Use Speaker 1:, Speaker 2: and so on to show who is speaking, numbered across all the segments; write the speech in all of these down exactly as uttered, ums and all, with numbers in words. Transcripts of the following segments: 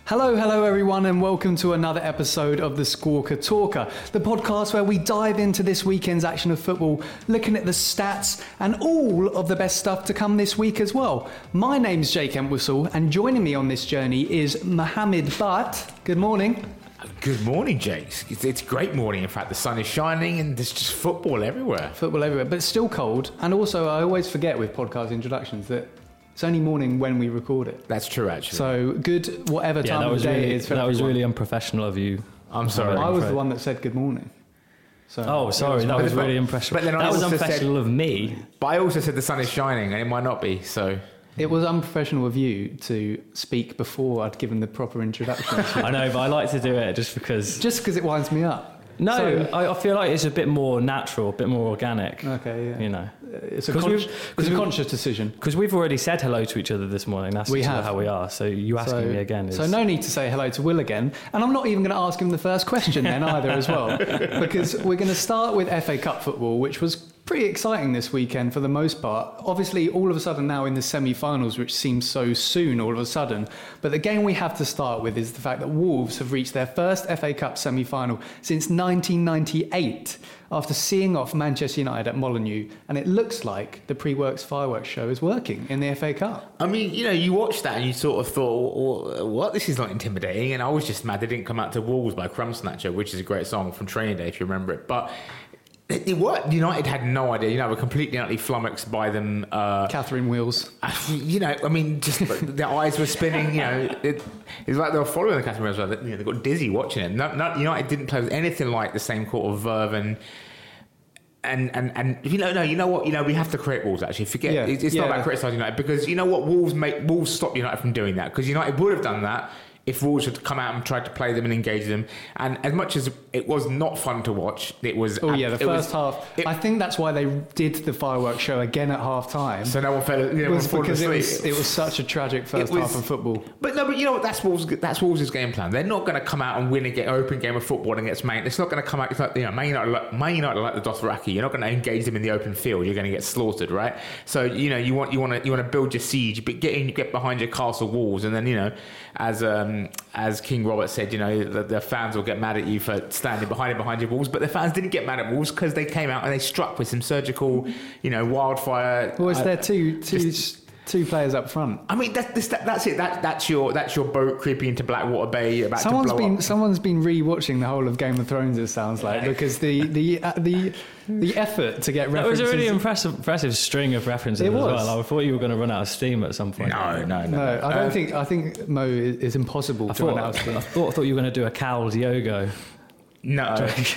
Speaker 1: Hello, hello everyone, and welcome to another episode of the Squawker Talker, the podcast where we dive into this weekend's action of football, looking at the stats and all of the best stuff to come this week as well. My name's Jake Entwistle, and joining me on this journey is Mohammed Butt. Good morning.
Speaker 2: Good morning, Jake. It's, it's a great morning. In fact, the sun is shining and there's just football everywhere.
Speaker 1: Football everywhere, but it's still cold. And also, I always forget with podcast introductions that it's only morning when we record it.
Speaker 2: That's true, actually.
Speaker 1: So good, whatever
Speaker 3: yeah,
Speaker 1: time of the day
Speaker 3: really,
Speaker 1: it is for
Speaker 3: That
Speaker 1: everyone.
Speaker 3: was really unprofessional of you.
Speaker 2: I'm sorry.
Speaker 1: I was the one that said good morning. So
Speaker 3: oh, sorry, that was really impressive.
Speaker 2: But then I
Speaker 3: that was
Speaker 2: also
Speaker 3: unprofessional
Speaker 2: said,
Speaker 3: of me.
Speaker 2: But I also said the sun is shining, and it might not be, so...
Speaker 1: It was unprofessional of you to speak before I'd given the proper introduction.
Speaker 3: I know, but I like to do it just because...
Speaker 1: Just because it winds me up.
Speaker 3: No,
Speaker 1: So-
Speaker 3: I, I feel like it's a bit more natural, a bit more organic.
Speaker 1: Okay, yeah.
Speaker 3: You know.
Speaker 1: It's a,
Speaker 3: 'Cause
Speaker 1: con-
Speaker 3: we've-
Speaker 1: it's
Speaker 3: 'cause
Speaker 1: a
Speaker 3: we've-
Speaker 1: conscious decision.
Speaker 3: Because we've already said hello to each other this morning. That's
Speaker 1: We
Speaker 3: just
Speaker 1: have.
Speaker 3: how we are. So you asking
Speaker 1: So,
Speaker 3: me again is...
Speaker 1: so no need to say hello to Will again. And I'm not even going to ask him the first question then either as well. Because we're going to start with F A Cup football, which was pretty exciting this weekend for the most part. Obviously, all of a sudden now in the semi-finals, which seems so soon all of a sudden. But the game we have to start with is the fact that Wolves have reached their first F A Cup semi-final since nineteen ninety-eight after seeing off Manchester United at Molineux. And it looks like the pre-works fireworks show is working in the F A Cup.
Speaker 2: I mean, you know, you watched that and you sort of thought, well, what? This is not intimidating. And I was just mad they didn't come out to Wolves by Crumb Snatcher, which is a great song from Training Day, if you remember it. But... It, it worked. United had no idea. You know, were completely utterly flummoxed by them. Uh,
Speaker 1: Catherine Wheels.
Speaker 2: You know, I mean, just their eyes were spinning. You know, it, it's like they were following the Catherine Wheels. You know, they got dizzy watching it. No, no, United didn't play with anything like the same sort of verve and. And, and and you know no you know what you know we have to create Wolves actually forget
Speaker 1: Yeah.
Speaker 2: it's, it's
Speaker 1: Yeah.
Speaker 2: not about criticising United because you know what Wolves make Wolves stop United from doing that because United would have done that if Wolves had come out and tried to play them and engage them. And as much as it was not fun to watch, it was...
Speaker 1: Oh, yeah, the
Speaker 2: it
Speaker 1: first
Speaker 2: was,
Speaker 1: half.
Speaker 2: It,
Speaker 1: I think that's why they did the fireworks show again at half-time.
Speaker 2: So no one fell, you know,
Speaker 1: was
Speaker 2: falling
Speaker 1: because it
Speaker 2: asleep.
Speaker 1: was, it was such a tragic first
Speaker 2: was,
Speaker 1: half of football.
Speaker 2: But no, but you know what? That's Wolves' that's Wolves' game plan. They're not going to come out and win an open game of football against Man. It's not going to come out... It's like, you know, Man United, like, Man United like the Dothraki. You're not going to engage them in the open field. You're going to get slaughtered, right? So, you know, you want you want to you want to build your siege, but get in, get behind your castle walls, and then, you know, as um, as King Robert said, you know, the, the fans will get mad at you for standing behind it behind your walls, but the fans didn't get mad at Wolves because they came out and they struck with some surgical, you know, wildfire.
Speaker 1: Well, is
Speaker 2: uh,
Speaker 1: there two, two,
Speaker 2: just-
Speaker 1: two players up front?
Speaker 2: I mean, that, that, that's it. That, that's your that's your boat creeping into Blackwater Bay about
Speaker 1: Someone's
Speaker 2: to blow
Speaker 1: been
Speaker 2: up.
Speaker 1: someone's been re-watching the whole of Game of Thrones. It sounds like because the the uh, the the effort to get
Speaker 3: That
Speaker 1: references.
Speaker 3: was a really impressive, impressive string of references
Speaker 1: It
Speaker 3: as
Speaker 1: was.
Speaker 3: well. I thought you were going to run out of steam at some point.
Speaker 2: No, no, no.
Speaker 1: No, I don't
Speaker 2: Um,
Speaker 1: think. I think Mo is, is impossible
Speaker 3: I
Speaker 1: to run
Speaker 3: thought,
Speaker 1: out of steam.
Speaker 3: I thought, I thought you were going to do a cowled yoga.
Speaker 2: No,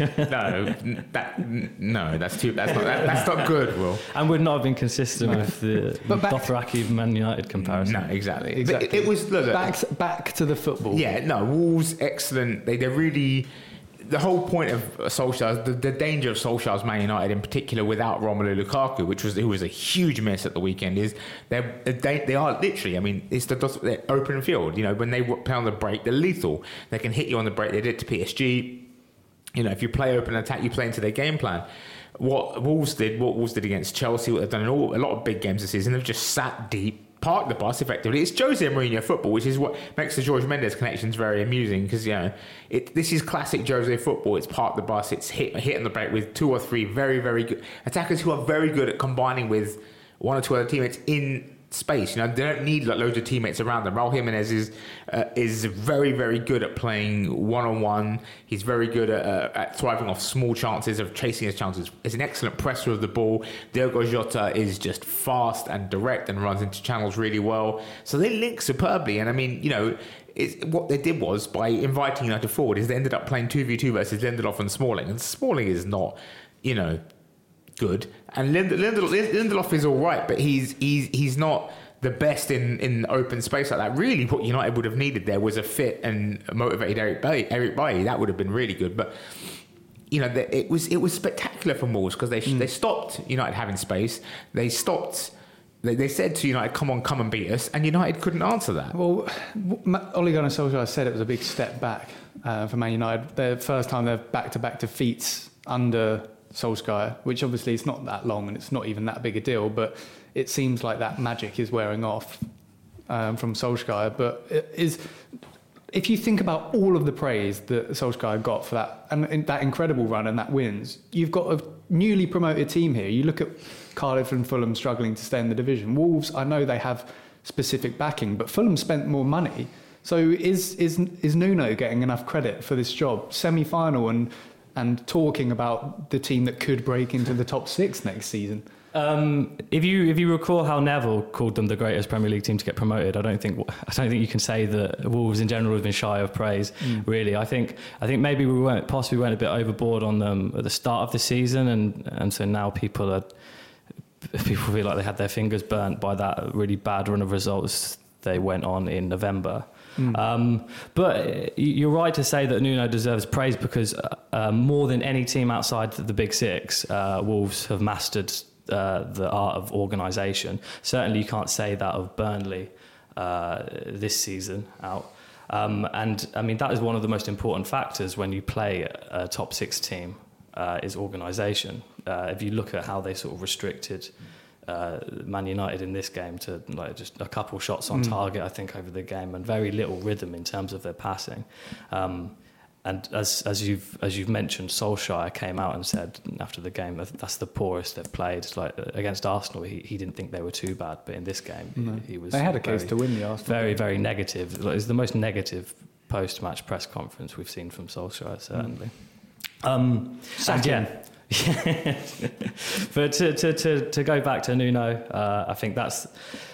Speaker 2: no, that no, that's too. That's not. That, that's not good, Will.
Speaker 3: And would not have been consistent with the
Speaker 1: But back-
Speaker 3: Dothraki Man United comparison.
Speaker 2: No, exactly.
Speaker 1: Exactly.
Speaker 2: But it, it was look, look,
Speaker 1: Back back to the football.
Speaker 2: Yeah, no, Wolves excellent. They they're really. The whole point of Solskjaer, the, the danger of Solskjaer's Man United in particular without Romelu Lukaku, which was who was a huge miss at the weekend, is they're, they they are literally. I mean, it's the they're open field. You know, when they play on the break, they're lethal. They can hit you on the break. They did it to P S G. You know, if you play open attack, you play into their game plan. What Wolves did, what Wolves did against Chelsea, what they've done in all, a lot of big games this season, they've just sat deep, parked the bus effectively. It's Jose Mourinho football, which is what makes the Jorge Mendes connections very amusing because, you know, it, this is classic Jose football. It's park the bus, it's hit, hit on the break with two or three very, very good attackers who are very good at combining with one or two other teammates in space. You know, they don't need like loads of teammates around them. Raul Jimenez is uh, is very, very good at playing one-on-one. He's very good at, uh, at thriving off small chances, of chasing his chances. He's an excellent presser of the ball. Diogo Jota is just fast and direct and runs into channels really well. So they link superbly. And I mean, you know, it's, what they did was, by inviting United forward, is they ended up playing two v two versus Lindelof and Smalling. And Smalling is not, you know, good, and Lind- Lindelof, Lindelof is all right, but he's he's he's not the best in, in open space like that. Really, what United would have needed there was a fit and motivated Eric Bailly. Eric Bailly, that would have been really good. But you know, the, it was it was spectacular for Wolves because they mm. they stopped United having space. They stopped. They, they said to United, "Come on, come and beat us," and United couldn't answer that.
Speaker 1: Well, Ole Gunnar Solskjaer said it was a big step back uh, for Man United. The first time they're back-to-back defeats under Solskjaer, which obviously it's not that long and it's not even that big a deal, but it seems like that magic is wearing off um, from Solskjaer. But it is if you think about all of the praise that Solskjaer got for that and, and that incredible run and that wins, you've got a newly promoted team here. You look at Cardiff and Fulham struggling to stay in the division. Wolves, I know they have specific backing, but Fulham spent more money. So is is is Nuno getting enough credit for this job? Semi-final and and talking about the team that could break into the top six next season.
Speaker 3: Um, if you if you recall how Neville called them the greatest Premier League team to get promoted, I don't think I don't think you can say that Wolves in general have been shy of praise. Mm. Really, I think I think maybe we went possibly went a bit overboard on them at the start of the season, and, and so now people are people feel like they had their fingers burnt by that really bad run of results they went on in November. Mm. Um, but you're right to say that Nuno deserves praise because uh, more than any team outside the Big Six, uh, Wolves have mastered Uh, the art of organisation. Certainly you can't say that of Burnley uh, this season out. Um, and I mean, that is one of the most important factors when you play a top six team uh, is organisation. Uh, if you look at how they sort of restricted uh, Man United in this game to like just a couple shots on mm. target, I think, over the game, and very little rhythm in terms of their passing. Um, And as as you've as you've mentioned, Solskjaer came out and said after the game that that's the poorest they've played. Like against Arsenal, he, he didn't think they were too bad, but in this game, no. he was.
Speaker 1: They had a
Speaker 3: very,
Speaker 1: case to win the Arsenal.
Speaker 3: Very very negative. It was the most negative post-match press conference we've seen from Solskjaer, certainly. Mm. Um, and yeah. But to, to to to go back to Nuno, uh, I think that's.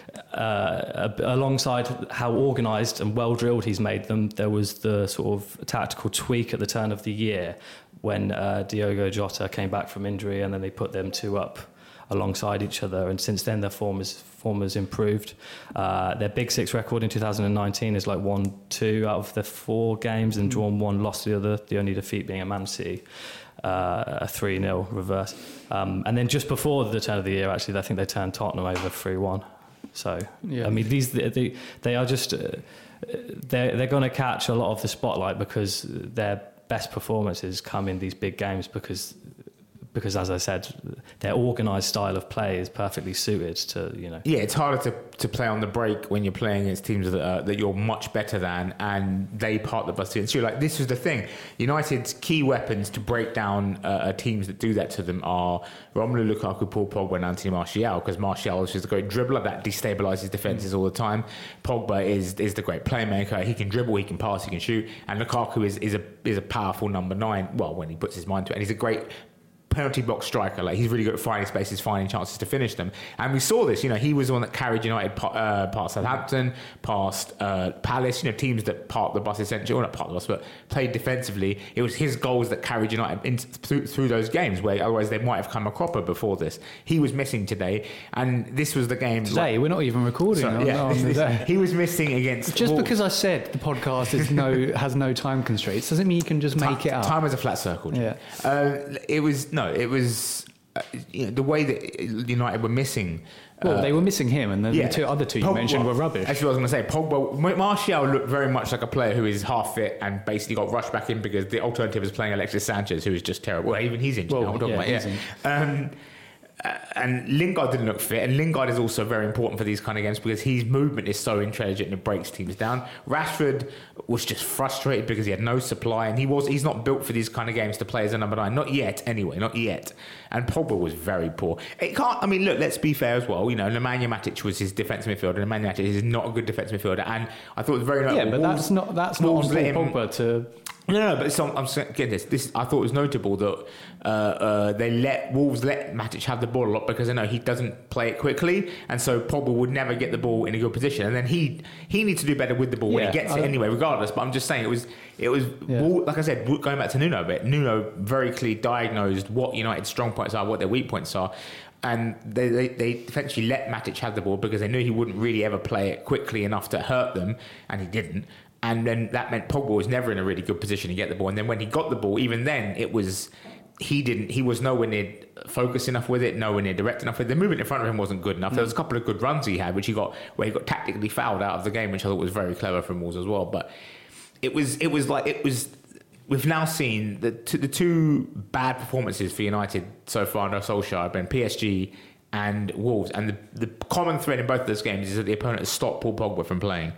Speaker 3: Uh, alongside how organised and well drilled he's made them, there was the sort of tactical tweak at the turn of the year when uh, Diogo Jota came back from injury, and then they put them two up alongside each other. And since then, their form is form has improved. Uh, their Big Six record in two thousand nineteen is like one two out of the four games, and drawn one, lost the other. The only defeat being a Man City. Uh, a three nil reverse. Um, and then just before the turn of the year, actually, I think they turned Tottenham over three one. So, yeah. I mean, these they, they are just, uh, they're, they're going to catch a lot of the spotlight because their best performances come in these big games because, because as I said, their organised style of play is perfectly suited to, you know. Yeah,
Speaker 2: it's harder to, to play on the break when you're playing against teams that, uh, that you're much better than, and they part the bus against you. Like, this is the thing. United's key weapons to break down uh, teams that do that to them are Romelu Lukaku, Paul Pogba and Anthony Martial, because Martial is just a great dribbler that destabilises defences mm. all the time. Pogba is is the great playmaker. He can dribble, he can pass, he can shoot. And Lukaku is, is, a, is a powerful number nine, well, when he puts his mind to it. And he's a great penalty box striker. Like, he's really good at finding spaces, finding chances to finish them. And we saw this, you know, he was the one that carried United uh, past Southampton, past uh, Palace, you know, teams that part the bus essentially, or not part the bus, but played defensively. It was his goals that carried United in, through, through those games, where otherwise they might have come a cropper before this. He was missing today, and this was the game.
Speaker 1: Today, like, we're not even recording
Speaker 2: sorry,
Speaker 1: on,
Speaker 2: yeah,
Speaker 1: on the day.
Speaker 2: He was missing against
Speaker 1: Just
Speaker 2: Wolves.
Speaker 1: Because I said the podcast is no has no time constraints doesn't mean you can just make
Speaker 2: time,
Speaker 1: it up.
Speaker 2: Time is a flat circle.
Speaker 1: Yeah.
Speaker 2: Uh, it was, no, it was... Uh, you know, the way that United were missing.
Speaker 1: Well,
Speaker 2: uh,
Speaker 1: they were missing him, and then yeah. the two other two you Pogba, mentioned were rubbish.
Speaker 2: Actually, I was going to say, Pogba, Martial looked very much like a player who is half fit and basically got rushed back in because the alternative is playing Alexis Sanchez, who is just terrible. Well, even he's injured
Speaker 1: well,
Speaker 2: now. We're talking
Speaker 1: yeah,
Speaker 2: about, yeah. Um, Uh, and Lingard didn't look fit, and Lingard is also very important for these kind of games because his movement is so intelligent and it breaks teams down. Rashford was just frustrated because he had no supply, and he was he's not built for these kind of games to play as a number nine, not yet anyway, not yet. And Pogba was very poor. It can't. I mean, look, let's be fair as well. You know, Nemanja Matic was his defensive midfielder, and Nemanja Matic is not a good defensive midfielder, and I thought it was very notable.
Speaker 1: Yeah, but
Speaker 2: Wolves,
Speaker 1: that's not that's not on Pogba to.
Speaker 2: No, no, but it's on, I'm getting this. This I thought it was notable that uh, uh, they let Wolves let Matic have the ball a lot because they know he doesn't play it quickly, and so Pogba would never get the ball in a good position, and then he he needs to do better with the ball yeah, when he gets I it anyway, regardless. But I'm just saying it was it was yeah. like I said, going back to Nuno a bit. Nuno very clearly diagnosed what United's strong points are, what their weak points are. And they, they, they eventually let Matic have the ball because they knew he wouldn't really ever play it quickly enough to hurt them, and he didn't. And then that meant Pogba was never in a really good position to get the ball. And then when he got the ball, even then, it was he didn't. He was nowhere near focused enough with it, nowhere near direct enough with it. The movement in front of him wasn't good enough. Mm. There was a couple of good runs he had, which he got where he got tactically fouled out of the game, which I thought was very clever from Wolves as well. But it was it was like it was. We've now seen the two, the two bad performances for United so far under Solskjaer have been P S G and Wolves, and the, the common thread in both of those games is that the opponent has stopped Paul Pogba from playing.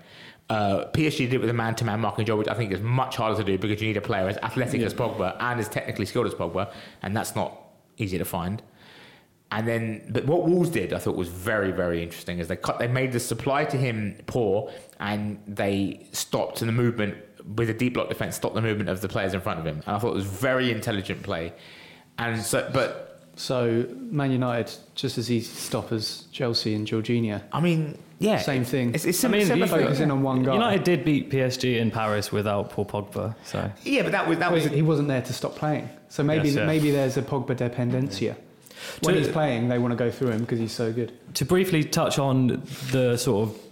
Speaker 2: Uh, P S G did it with a man-to-man marking job, which I think is much harder to do because you need a player as athletic
Speaker 1: Yeah.
Speaker 2: as Pogba and as technically skilled as Pogba, and that's not easy to find. And then, but what Wolves did, I thought was very, very interesting, is they cut, they made the supply to him poor, and they stopped the movement with a deep block defense, stopped the movement of the players in front of him. And I thought it was very intelligent play. And so, but
Speaker 1: So Man United just as easy to stop as Chelsea and Jorginho.
Speaker 2: I mean, yeah,
Speaker 1: Same thing.
Speaker 2: It's, it's
Speaker 3: I mean,
Speaker 2: similar
Speaker 3: you
Speaker 2: thing.
Speaker 1: focusing on one guy.
Speaker 3: United did beat P S G in Paris without Paul Pogba, so
Speaker 2: Yeah, but that was that
Speaker 1: Well,
Speaker 2: was
Speaker 1: he wasn't there to stop playing. So maybe
Speaker 3: Yes, yeah.
Speaker 1: maybe there's a Pogba dependencia. When
Speaker 3: To-
Speaker 1: he's playing, they want to go through him because he's so good.
Speaker 3: to briefly touch on the sort of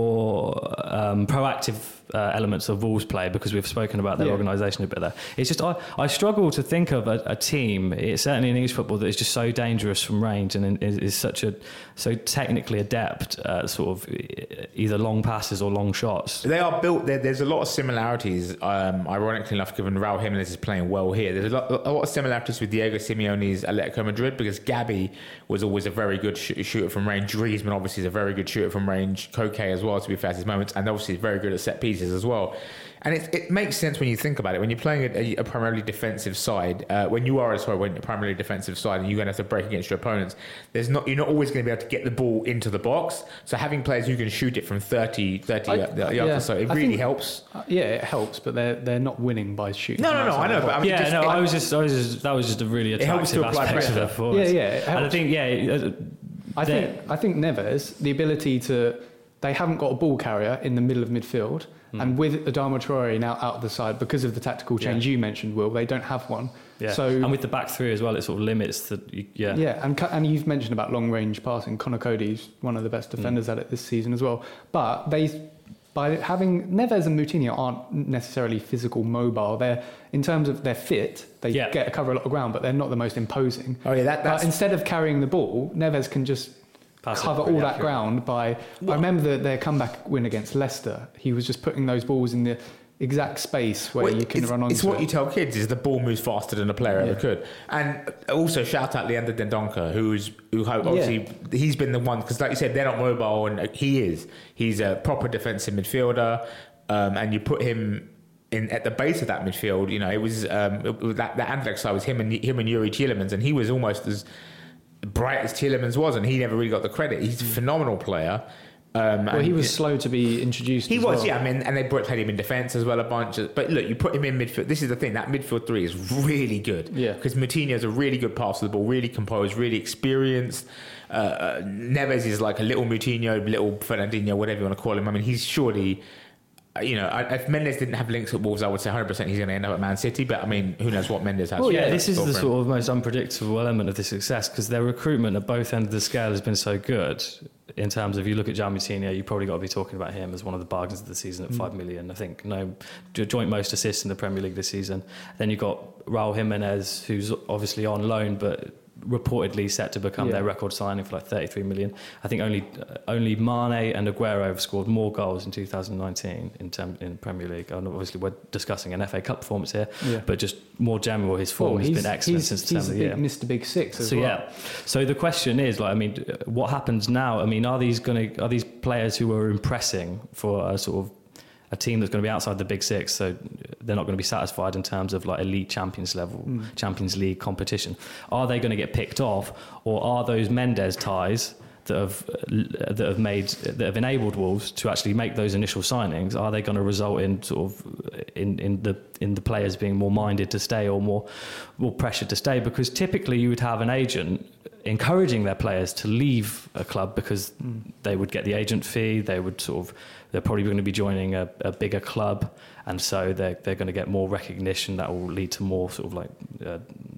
Speaker 3: more um, proactive uh, elements of Wolves play, because we've spoken about their
Speaker 1: Yeah.
Speaker 3: organisation a bit there. It's just I, I struggle to think of a, a team, it's certainly in English football, that is just so dangerous from range and is, is such a so technically adept at sort of either long passes or long shots.
Speaker 2: They are built. There, there's a lot of similarities. Um, ironically enough, given Raul Jimenez is playing well here, there's a lot, a lot of similarities with Diego Simeone's Atletico Madrid, because Gabi was always a very good sh- shooter from range. Griezmann obviously is a very good shooter from range. Koke as well, to be fair, at his moments, and obviously very good at set pieces as well. And it, it makes sense when you think about it. When you're playing a, a primarily defensive side, uh, when you are sorry, when you're a primarily defensive side, and you're going to have to break against your opponents, there's not you're not always going to be able to get the ball into the box. So having players who can shoot it from thirty, thirty
Speaker 1: I-
Speaker 2: yards
Speaker 1: yeah.
Speaker 2: or so, it
Speaker 1: I
Speaker 2: really
Speaker 1: think-
Speaker 2: helps.
Speaker 1: Uh, yeah, it helps, but they're they're not winning by shooting.
Speaker 2: No,
Speaker 1: from
Speaker 2: no, no. I
Speaker 1: outside
Speaker 2: know,
Speaker 1: the
Speaker 2: but I
Speaker 1: box.
Speaker 2: mean,
Speaker 3: Yeah,
Speaker 2: just,
Speaker 3: no,
Speaker 2: it,
Speaker 3: I was just, I was just, that was just a really
Speaker 2: helps
Speaker 3: attractive
Speaker 2: to apply
Speaker 3: aspect of
Speaker 2: pressure.
Speaker 3: their performance.
Speaker 1: Yeah, yeah, it
Speaker 3: and I
Speaker 1: helps.
Speaker 3: think, yeah, uh,
Speaker 1: I
Speaker 3: they're-
Speaker 1: think I think Neves, the ability to, they haven't got a ball carrier in the middle of midfield,
Speaker 3: Mm.
Speaker 1: and with Adama Traore now out of the side because of the tactical change
Speaker 3: Yeah.
Speaker 1: you mentioned, Will, they don't have one.
Speaker 3: yeah.
Speaker 1: So
Speaker 3: and with the back three as well, it sort of limits the, you- yeah.
Speaker 1: yeah, and cu- and you've mentioned about long range passing. Conor Cody's one of the best defenders
Speaker 3: Mm.
Speaker 1: at it this season as well. But they, by having Neves and Moutinho aren't necessarily physical, mobile. They're in terms of they're fit. They
Speaker 3: Yeah.
Speaker 1: get to cover a lot of ground, but they're not the most imposing.
Speaker 2: oh yeah, that,
Speaker 1: But
Speaker 2: that's
Speaker 1: instead of carrying the ball, Neves can just
Speaker 3: Pass it
Speaker 1: cover
Speaker 3: pretty
Speaker 1: all that
Speaker 3: accurate.
Speaker 1: ground by. I remember the, their comeback win against Leicester. He was just putting those balls in the exact space where
Speaker 2: Well,
Speaker 1: you can
Speaker 2: it's,
Speaker 1: run onto
Speaker 2: it's what
Speaker 1: it.
Speaker 2: you tell kids is the ball moves faster than a player
Speaker 1: Yeah.
Speaker 2: ever could. And also shout out Leander Dendoncker, who's who ho- obviously he's been the one, because like you said, they're not mobile, and he is. He's a proper defensive midfielder, um, and you put him in at the base of that midfield. You know, it was um, it, was that that Anderlecht side was him and him and Yuri Tielemans, and he was almost as bright as Tielemans was, and he never really got the credit. He's a phenomenal player. Um,
Speaker 1: Well,
Speaker 2: and
Speaker 1: he was slow to be introduced.
Speaker 2: He
Speaker 1: as
Speaker 2: was,
Speaker 1: well.
Speaker 2: yeah. I mean, and they brought played him in defence as well a bunch. Of, but look, you put him in midfield. This is the thing. That midfield three is really good.
Speaker 1: Yeah.
Speaker 2: Because Moutinho's a really good passer of the ball, really composed, really experienced. Uh, uh, Neves is like a little Moutinho, little Fernandinho, whatever you want to call him. I mean, he's surely. uh, You know, I- if Mendes didn't have links at Wolves, I would say one hundred percent he's going to end up at Man City. But I mean, who knows what Mendes has?
Speaker 3: Well, yeah,
Speaker 2: for-
Speaker 3: this is
Speaker 2: for
Speaker 3: the
Speaker 2: him.
Speaker 3: sort of most unpredictable element of the success, because their recruitment at both ends of the scale has been so good. In terms of, you look at João Moutinho, you probably got to be talking about him as one of the bargains of the season at five million. I think no joint most assists in the Premier League this season. Then you've got Raul Jimenez, who's obviously on loan, but reportedly set to become
Speaker 1: Yeah.
Speaker 3: their record signing for like thirty-three million. I think only uh, only Mane and Aguero have scored more goals in two thousand nineteen in term, in Premier League. And obviously, we're discussing an F A Cup performance here,
Speaker 1: Yeah.
Speaker 3: but just more general, his form
Speaker 1: Well,
Speaker 3: has
Speaker 1: he's,
Speaker 3: been excellent
Speaker 1: he's,
Speaker 3: since
Speaker 1: he's
Speaker 3: December
Speaker 1: the
Speaker 3: the
Speaker 1: big
Speaker 3: year.
Speaker 1: Mister Big Six as
Speaker 3: So
Speaker 1: well.
Speaker 3: yeah, so the question is, like, I mean, what happens now? I mean, are these going to are these players who are impressing for a sort of a team that's going to be outside the Big Six, so they're not going to be satisfied in terms of like elite Champions level,
Speaker 1: Mm.
Speaker 3: Champions League competition? Are they going to get picked off, or are those Mendes ties that have that have made that have enabled Wolves to actually make those initial signings? Are they going to result in sort of in, in the in the players being more minded to stay or more more pressured to stay? Because typically you would have an agent encouraging their players to leave a club because
Speaker 1: Mm.
Speaker 3: they would get the agent fee, they would sort of they're probably going to be joining a, a bigger club, and so they're they're going to get more recognition that will lead to more sort of like uh,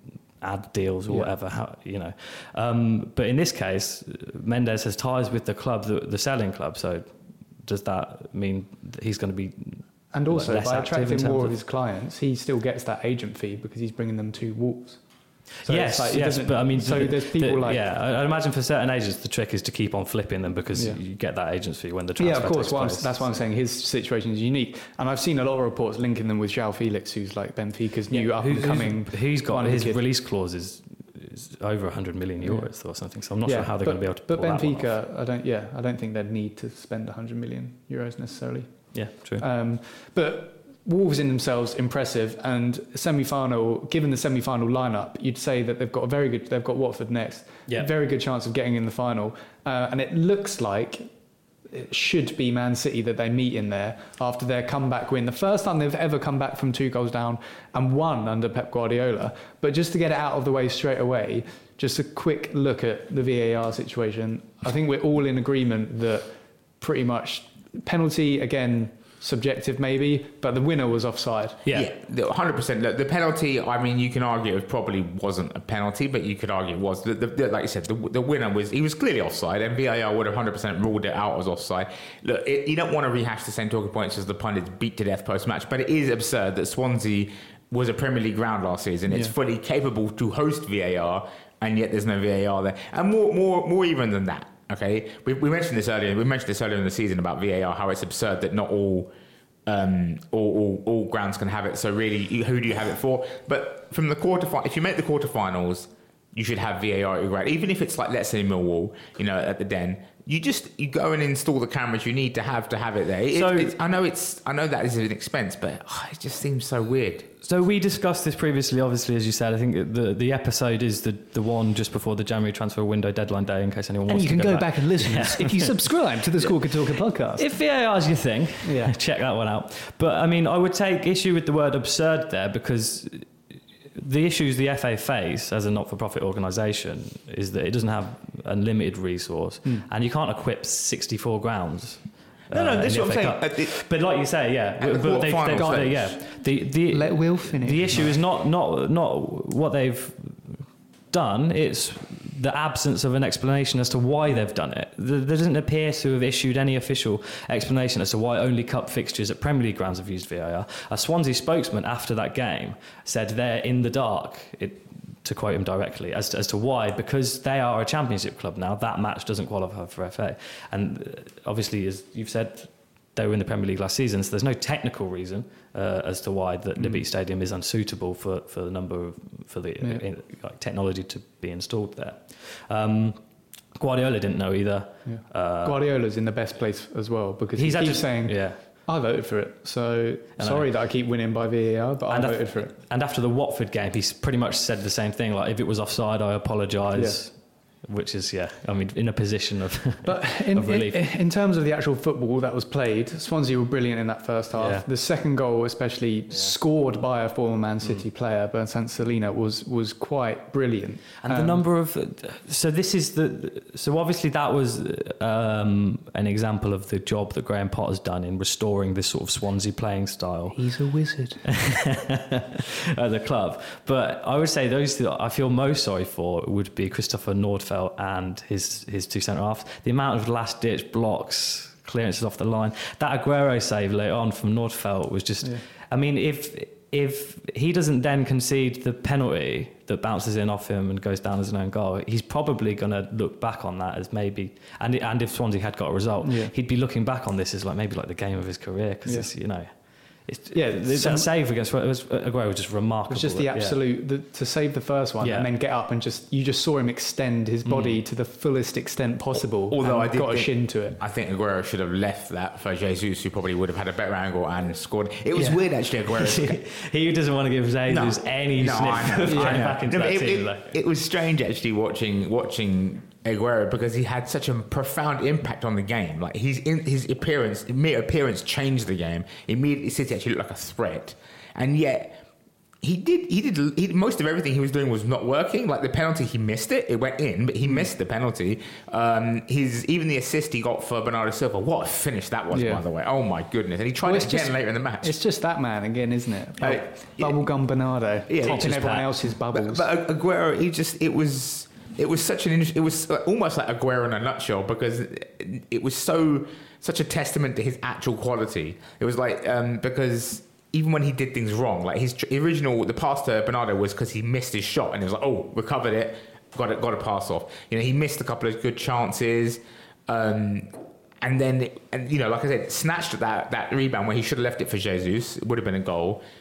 Speaker 3: ad deals or
Speaker 1: Yeah.
Speaker 3: whatever, how, you know. Um, but in this case, Mendes has ties with the club, the, the selling club. So does that mean that he's going to be?
Speaker 1: And also,
Speaker 3: less
Speaker 1: by
Speaker 3: active in
Speaker 1: attracting
Speaker 3: terms
Speaker 1: more of
Speaker 3: of-
Speaker 1: his clients, he still gets that agent fee because he's bringing them to Wolves. So
Speaker 3: yes,
Speaker 1: it's like, it
Speaker 3: yes,
Speaker 1: doesn't-
Speaker 3: but I mean,
Speaker 1: so
Speaker 3: the-
Speaker 1: there's people
Speaker 3: the-
Speaker 1: like
Speaker 3: yeah. I, I imagine for certain agents, the trick is to keep on flipping them because
Speaker 1: Yeah.
Speaker 3: you get that agent fee when the
Speaker 1: yeah,
Speaker 3: transfer
Speaker 1: of course.
Speaker 3: takes
Speaker 1: Well, I'm-
Speaker 3: place.
Speaker 1: that's why I'm saying his situation is unique, and I've seen a lot of reports linking them with João Felix, who's like Benfica's new
Speaker 3: Yeah,
Speaker 1: up
Speaker 3: who-
Speaker 1: and coming.
Speaker 3: who's- He's got
Speaker 1: wonderful
Speaker 3: his
Speaker 1: kid.
Speaker 3: release clause is, is over one hundred million euros or something. So I'm not
Speaker 1: yeah,
Speaker 3: sure how they're
Speaker 1: but,
Speaker 3: going to be able to.
Speaker 1: But
Speaker 3: pull that one off.
Speaker 1: Benfica, I don't. Yeah, I don't think they'd need to spend one hundred million euros necessarily.
Speaker 3: Yeah, true.
Speaker 1: Um, but Wolves in themselves impressive, and semi-final. Given the semi-final lineup, you'd say that they've got a very good. They've got Watford next.
Speaker 3: Yeah.
Speaker 1: Very good chance of getting in the final, uh, and it looks like it should be Man City that they meet in there after their comeback win. The first time they've ever come back from two goals down and won under Pep Guardiola. But just to get it out of the way straight away, just a quick look at the V A R situation. I think we're all in agreement that pretty much penalty again. Subjective maybe, but the winner was offside.
Speaker 3: Yeah,
Speaker 2: yeah, one hundred percent. Look, the penalty, I mean, you can argue it probably wasn't a penalty, but you could argue it was. The, the, the, like you said, the, the winner was, he was clearly offside, and V A R would have one hundred percent ruled it out as offside. Look, it, you don't want to rehash the same talking points as the pundits beat to death post-match, but it is absurd that Swansea was a Premier League ground last season. It's yeah. fully capable to host V A R, and yet there's no V A R there. And more, more, more even than that. Okay, we, we mentioned this earlier. We mentioned this earlier in the season about V A R, how it's absurd that not all, um, all, all, all grounds can have it. So really, who do you have it for? But from the quarterfinals, if you make the quarterfinals, you should have V A R at your ground. Even if it's like, let's say Millwall, you know, at the Den, you just you go and install the cameras you need to have to have it there. It,
Speaker 3: so
Speaker 2: it's, I know it's I know that is an expense, but oh, it just seems so weird.
Speaker 3: So we discussed this previously, obviously, as you said. I think the the episode is the, the one just before the January transfer window deadline day, in case anyone wants
Speaker 1: to
Speaker 3: to
Speaker 1: And you can go
Speaker 3: back.
Speaker 1: back and listen yeah. if you subscribe to the Squawker Talker podcast.
Speaker 3: If V A R is your thing,
Speaker 1: yeah.
Speaker 3: check that one out. But, I mean, I would take issue with the word absurd there, because the issues the F A face as a not-for-profit organisation is that it doesn't have unlimited resource, mm. and you can't equip sixty-four grounds.
Speaker 2: No, no,
Speaker 3: uh,
Speaker 2: this is what I'm saying.
Speaker 3: It, but like you say, yeah,
Speaker 2: but,
Speaker 3: but they've, they've got it. Yeah, the the
Speaker 1: let Will finish.
Speaker 3: The issue is not not not what they've done; it's the absence of an explanation as to why they've done it. There doesn't appear to have issued any official explanation as to why only cup fixtures at Premier League grounds have used V A R. A Swansea spokesman after that game said they're in the dark. It, to quote him directly, as to, as to why, because they are a championship club now, that match doesn't qualify for F A. And obviously, as you've said, they were in the Premier League last season, so there's no technical reason uh, as to why the mm. Liberty Stadium is unsuitable for, for the number of, for the yeah. in, like, technology to be installed there. Um, Guardiola didn't know either.
Speaker 1: Yeah. Uh, Guardiola's in the best place as well, because he's he keeps saying,
Speaker 3: yeah.
Speaker 1: I voted for it, so sorry that I keep winning by V A R, but
Speaker 3: and
Speaker 1: I voted
Speaker 3: af-
Speaker 1: for it.
Speaker 3: And after the Watford game, he's pretty much said the same thing. Like, if it was offside, I apologise. Yeah. Which is, yeah, I mean, in a position of,
Speaker 1: but in,
Speaker 3: of relief.
Speaker 1: In, in terms of the actual football that was played, Swansea were brilliant in that first half.
Speaker 3: Yeah.
Speaker 1: The second goal, especially yeah. scored by a former Man City
Speaker 3: mm.
Speaker 1: player, Bertrand Celina, was was quite brilliant.
Speaker 3: And
Speaker 1: um,
Speaker 3: the number of... So this is the... So obviously that was um, an example of the job that Graham Potter's done in restoring this sort of Swansea playing style.
Speaker 1: He's a wizard.
Speaker 3: At the club. But I would say those that I feel most sorry for would be Christopher Nordfeldt and his his two centre-halves. The amount of last-ditch blocks, clearances off the line. That Aguero save later on from Nordfeldt was just... Yeah. I mean, if if he doesn't then concede the penalty that bounces in off him and goes down as an own goal, he's probably going to look back on that as maybe... And and if Swansea had got a result, yeah. he'd be looking back on this as like maybe like the game of his career, because yeah. it's, you know... It's, yeah, that some, save against it was, Aguero was just remarkable.
Speaker 1: It was just the absolute yeah. the, to save the first one yeah. and then get up and just you just saw him extend his body mm. to the fullest extent possible.
Speaker 2: Although
Speaker 1: and
Speaker 2: I did
Speaker 1: got
Speaker 2: think,
Speaker 1: a shin to it.
Speaker 2: I think Aguero should have left that for Jesus, who probably would have had a better angle and scored. It was
Speaker 3: yeah.
Speaker 2: weird actually. Aguero.
Speaker 3: He doesn't want to give Jesus no, any
Speaker 2: no,
Speaker 3: sniff of yeah. back into
Speaker 2: no,
Speaker 3: that
Speaker 2: it,
Speaker 3: team.
Speaker 2: It, it was strange actually watching watching. Aguero, because he had such a profound impact on the game. Like his in, his appearance, mere appearance changed the game. Immediately, City actually looked like a threat, and yet he did he did he, most of everything he was doing was not working. Like the penalty, he missed it. It went in, but he missed the penalty. Um, his even the assist he got for Bernardo Silva. What a finish that was, yeah. by the way. Oh my goodness! And he tried well, it again
Speaker 1: just,
Speaker 2: later in the match.
Speaker 1: It's just that man again, isn't it?
Speaker 2: Uh, yeah.
Speaker 1: Bubblegum Bernardo,
Speaker 2: yeah,
Speaker 1: popping everyone pat. else's bubbles.
Speaker 2: But, but Aguero, he just it was. It was such an it was almost like Aguero in a nutshell, because it was so such a testament to his actual quality. It was like um, because even when he did things wrong, like his original the pass to Bernardo was because he missed his shot and it was like, oh, recovered it, got it, got a pass off. You know, he missed a couple of good chances, um, and then and you know, like I said, snatched that that rebound where he should have left it for Jesus. It would have been a goal.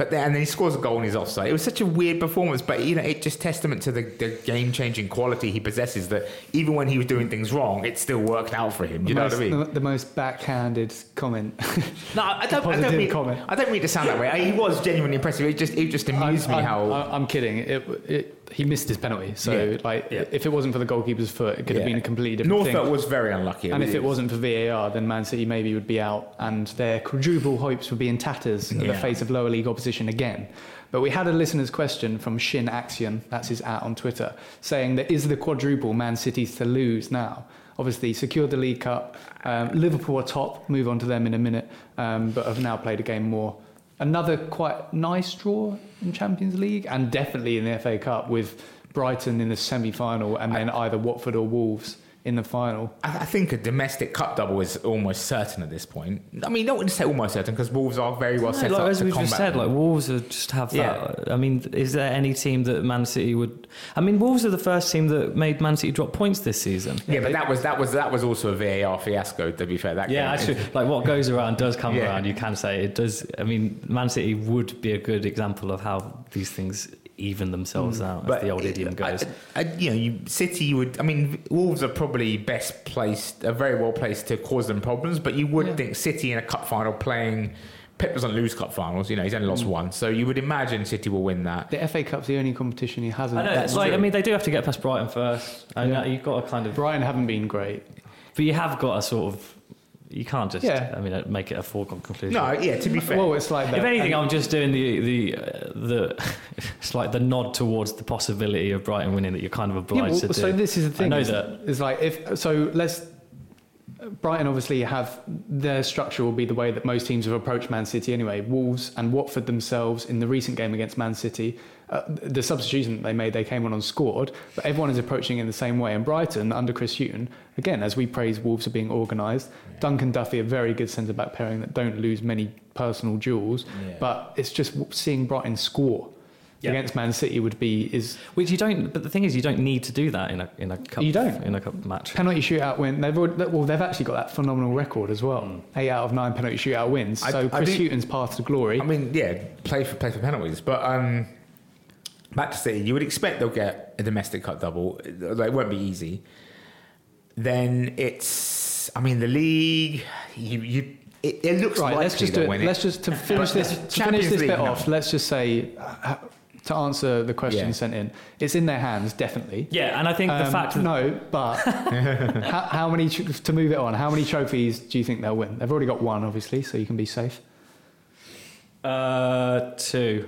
Speaker 2: But then, and then he scores a goal and he's offside. It was such a weird performance, but you know, it just testament to the, the game-changing quality he possesses. That even when he was doing things wrong, it still worked out for him. Do you
Speaker 1: most,
Speaker 2: know what I mean?
Speaker 1: The, the most backhanded comment.
Speaker 2: No, I don't. I don't, mean,
Speaker 1: comment.
Speaker 2: I don't mean to sound that way. He was genuinely impressive. It just, it just amused
Speaker 1: I'm,
Speaker 2: me
Speaker 1: I'm,
Speaker 2: how.
Speaker 1: I'm kidding. It, it, he missed his penalty, so
Speaker 2: Yeah.
Speaker 1: like,
Speaker 3: Yeah.
Speaker 1: if it wasn't for the goalkeeper's foot, it could have
Speaker 2: Yeah.
Speaker 1: been a completely different
Speaker 2: Norfolk
Speaker 1: thing.
Speaker 2: was very unlucky.
Speaker 1: And if
Speaker 2: really
Speaker 1: it wasn't for V A R, then Man City maybe would be out, and their quadruple hopes would be in tatters in the
Speaker 2: Yeah.
Speaker 1: face of lower league opposition again. But we had a listener's question from Shin Axion, that's his at on Twitter, saying that is the quadruple Man City's to lose now? Obviously, secured the League Cup. Um, Liverpool are top, move on to them in a minute, um, but have now played a game more. Another quite nice draw in Champions League, and definitely in the F A Cup with Brighton in the semi-final, and then either Watford or Wolves in the final.
Speaker 2: I, I think a domestic cup double is almost certain at this point. I mean, don't want to say almost certain because Wolves are very well
Speaker 3: No,
Speaker 2: set
Speaker 3: like,
Speaker 2: up
Speaker 3: as
Speaker 2: to
Speaker 3: we've
Speaker 2: combat
Speaker 3: just said,
Speaker 2: them.
Speaker 3: like Wolves are just have that.
Speaker 2: Yeah.
Speaker 3: I mean, is there any team that Man City would? I mean, Wolves are the first team that made Man City drop points this season.
Speaker 2: Yeah, but that was that was that was also a V A R fiasco. To be fair, that
Speaker 3: Yeah,
Speaker 2: game.
Speaker 3: actually, like what goes around does come
Speaker 2: Yeah.
Speaker 3: around. You can say it does. I mean, Man City would be a good example of how these things even themselves out, as the old idiom goes.
Speaker 2: I, I, you know, you, City would. I mean, Wolves are probably best placed, are very well placed to cause them problems. But you would
Speaker 1: Yeah.
Speaker 2: think City in a cup final playing. Pep doesn't lose cup finals. You know, he's only lost one, so you would imagine City will win that.
Speaker 1: The F A Cup's the only competition he hasn't.
Speaker 3: I know.
Speaker 2: That's
Speaker 3: It's like
Speaker 2: true.
Speaker 3: I mean, they do have to get past Brighton first, and
Speaker 1: Yeah.
Speaker 3: uh, you've got to kind of.
Speaker 1: Brighton haven't been great.
Speaker 3: But you have got to sort of. You can't just.
Speaker 1: Yeah.
Speaker 3: I mean, uh, make it a foregone conclusion.
Speaker 2: No, yeah. To be fair,
Speaker 1: Well, it's like that.
Speaker 3: If anything,
Speaker 1: and-
Speaker 3: I'm just doing the the uh, the it's like the nod towards the possibility of Brighton winning that you're kind of
Speaker 1: Yeah,
Speaker 3: obliged
Speaker 1: well,
Speaker 3: to do.
Speaker 1: so this is the thing.
Speaker 3: I know
Speaker 1: is,
Speaker 3: that.
Speaker 1: It's like if so. Let's. Brighton obviously have their structure will be the way that most teams have approached Man City anyway. Wolves and Watford themselves in the recent game against Man City, uh, the substitution that they made, they came on and scored, but everyone is approaching it in the same way. And Brighton under Chris Hughton, again, as we praise Wolves are being organised, yeah. Duncan Duffy, a very good centre back pairing that don't lose many personal duels, yeah. but it's just seeing Brighton score. Yep. Against Man City would be is
Speaker 3: which you don't. But the thing is, you don't need to do that in a in a cup.
Speaker 1: You don't
Speaker 3: in a cup match.
Speaker 1: Penalty shootout win. They've already, well, they've actually got that phenomenal record as well. Mm. Eight out of nine penalty shootout wins.
Speaker 2: I,
Speaker 1: so
Speaker 2: I
Speaker 1: Chris
Speaker 2: do,
Speaker 1: Hughton's path to glory.
Speaker 2: I mean, yeah, play for play for penalties, but um, back to City, you would expect they'll get a domestic cup double. It won't be easy. Then it's, I mean, the league. You you. It, it looks
Speaker 1: right.
Speaker 2: likely
Speaker 1: Let's just do it.
Speaker 2: it.
Speaker 1: Let's just to finish this. To finish this
Speaker 2: League,
Speaker 1: bit
Speaker 2: no.
Speaker 1: off. Let's just say. Uh, To answer the question
Speaker 2: yeah.
Speaker 1: sent in, it's in their hands, definitely.
Speaker 3: Yeah, and I think the
Speaker 1: um,
Speaker 3: fact that
Speaker 1: no, but how, how many to move it on? How many trophies do you think they'll win? They've already got one, obviously, so you can be safe.
Speaker 3: Uh, two.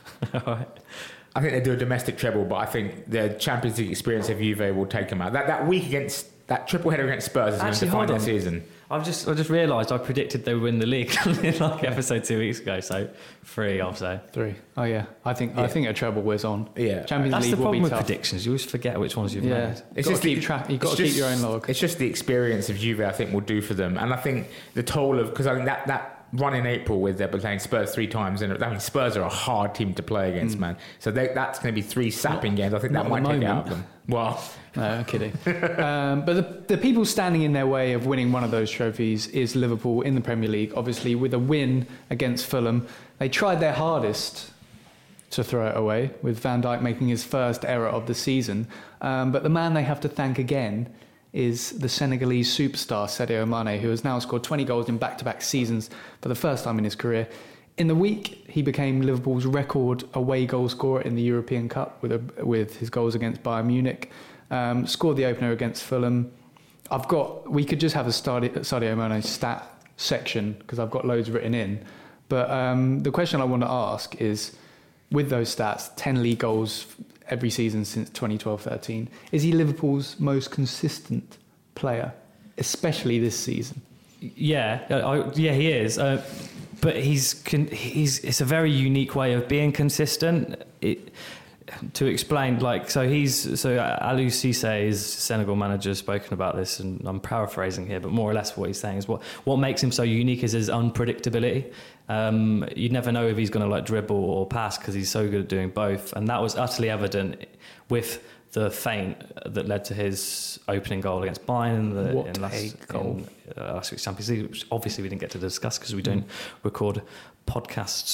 Speaker 2: I think they do a domestic treble, but I think the Champions League experience of Juve will take them out. That that week against that triple header against Spurs is
Speaker 3: Actually,
Speaker 2: going to define
Speaker 3: hold
Speaker 2: their
Speaker 3: on.
Speaker 2: season.
Speaker 3: I've just I just realised I predicted they would win the league in like episode two weeks ago. So three, I'll say.
Speaker 1: Three. Oh yeah, I think
Speaker 2: Yeah.
Speaker 1: I think a treble was on.
Speaker 2: Yeah.
Speaker 1: Champions
Speaker 3: That's
Speaker 1: League
Speaker 3: the
Speaker 1: will
Speaker 3: problem
Speaker 1: be
Speaker 3: with
Speaker 1: tough.
Speaker 3: predictions. You always forget which ones you've
Speaker 1: Yeah,
Speaker 3: made.
Speaker 1: it's just keep track. You've got to
Speaker 2: it's
Speaker 1: keep your
Speaker 2: just-
Speaker 1: own log.
Speaker 2: It's just the experience of Juve, I think, will do for them. And I think the toll of, because I think that, that run in April with they're playing Spurs three times, and I mean, Spurs are a hard team to play against,
Speaker 1: Mm.
Speaker 2: man. So they, that's going to be three sapping games. I think that
Speaker 1: not
Speaker 2: might
Speaker 1: at the
Speaker 2: take it out
Speaker 1: moment.
Speaker 2: of them. Well,
Speaker 1: No, I'm kidding. um, but the, the people standing in their way of winning one of those trophies is Liverpool in the Premier League. Obviously, with a win against Fulham, they tried their hardest to throw it away, with Van Dijk making his first error of the season. Um, but the man they have to thank again is the Senegalese superstar Sadio Mane, who has now scored twenty goals in back-to-back seasons for the first time in his career. In the week, he became Liverpool's record away goal scorer in the European Cup with a, with his goals against Bayern Munich. Um, scored the opener against Fulham. I've got. We could just have a Sadio Mane stat section because I've got loads written in. But um, the question I want to ask is, with those stats, ten league goals every season since twenty twelve thirteen, is he Liverpool's most consistent player, especially this season?
Speaker 3: Yeah, I, yeah, he is. Uh, but he's he's it's a very unique way of being consistent. It, to explain, like, so he's so Aliou Cissé is Senegal manager, spoken about this, and I'm paraphrasing here, but more or less what he's saying is what what makes him so unique is his unpredictability. Um, you never know if he's going to like dribble or pass because he's so good at doing both, and that was utterly evident with the feint that led to his opening goal against Bayern in the
Speaker 1: What
Speaker 3: in last,
Speaker 1: a goal.
Speaker 3: in, uh, last week's Champions League, which obviously we didn't get to discuss because we don't record podcasts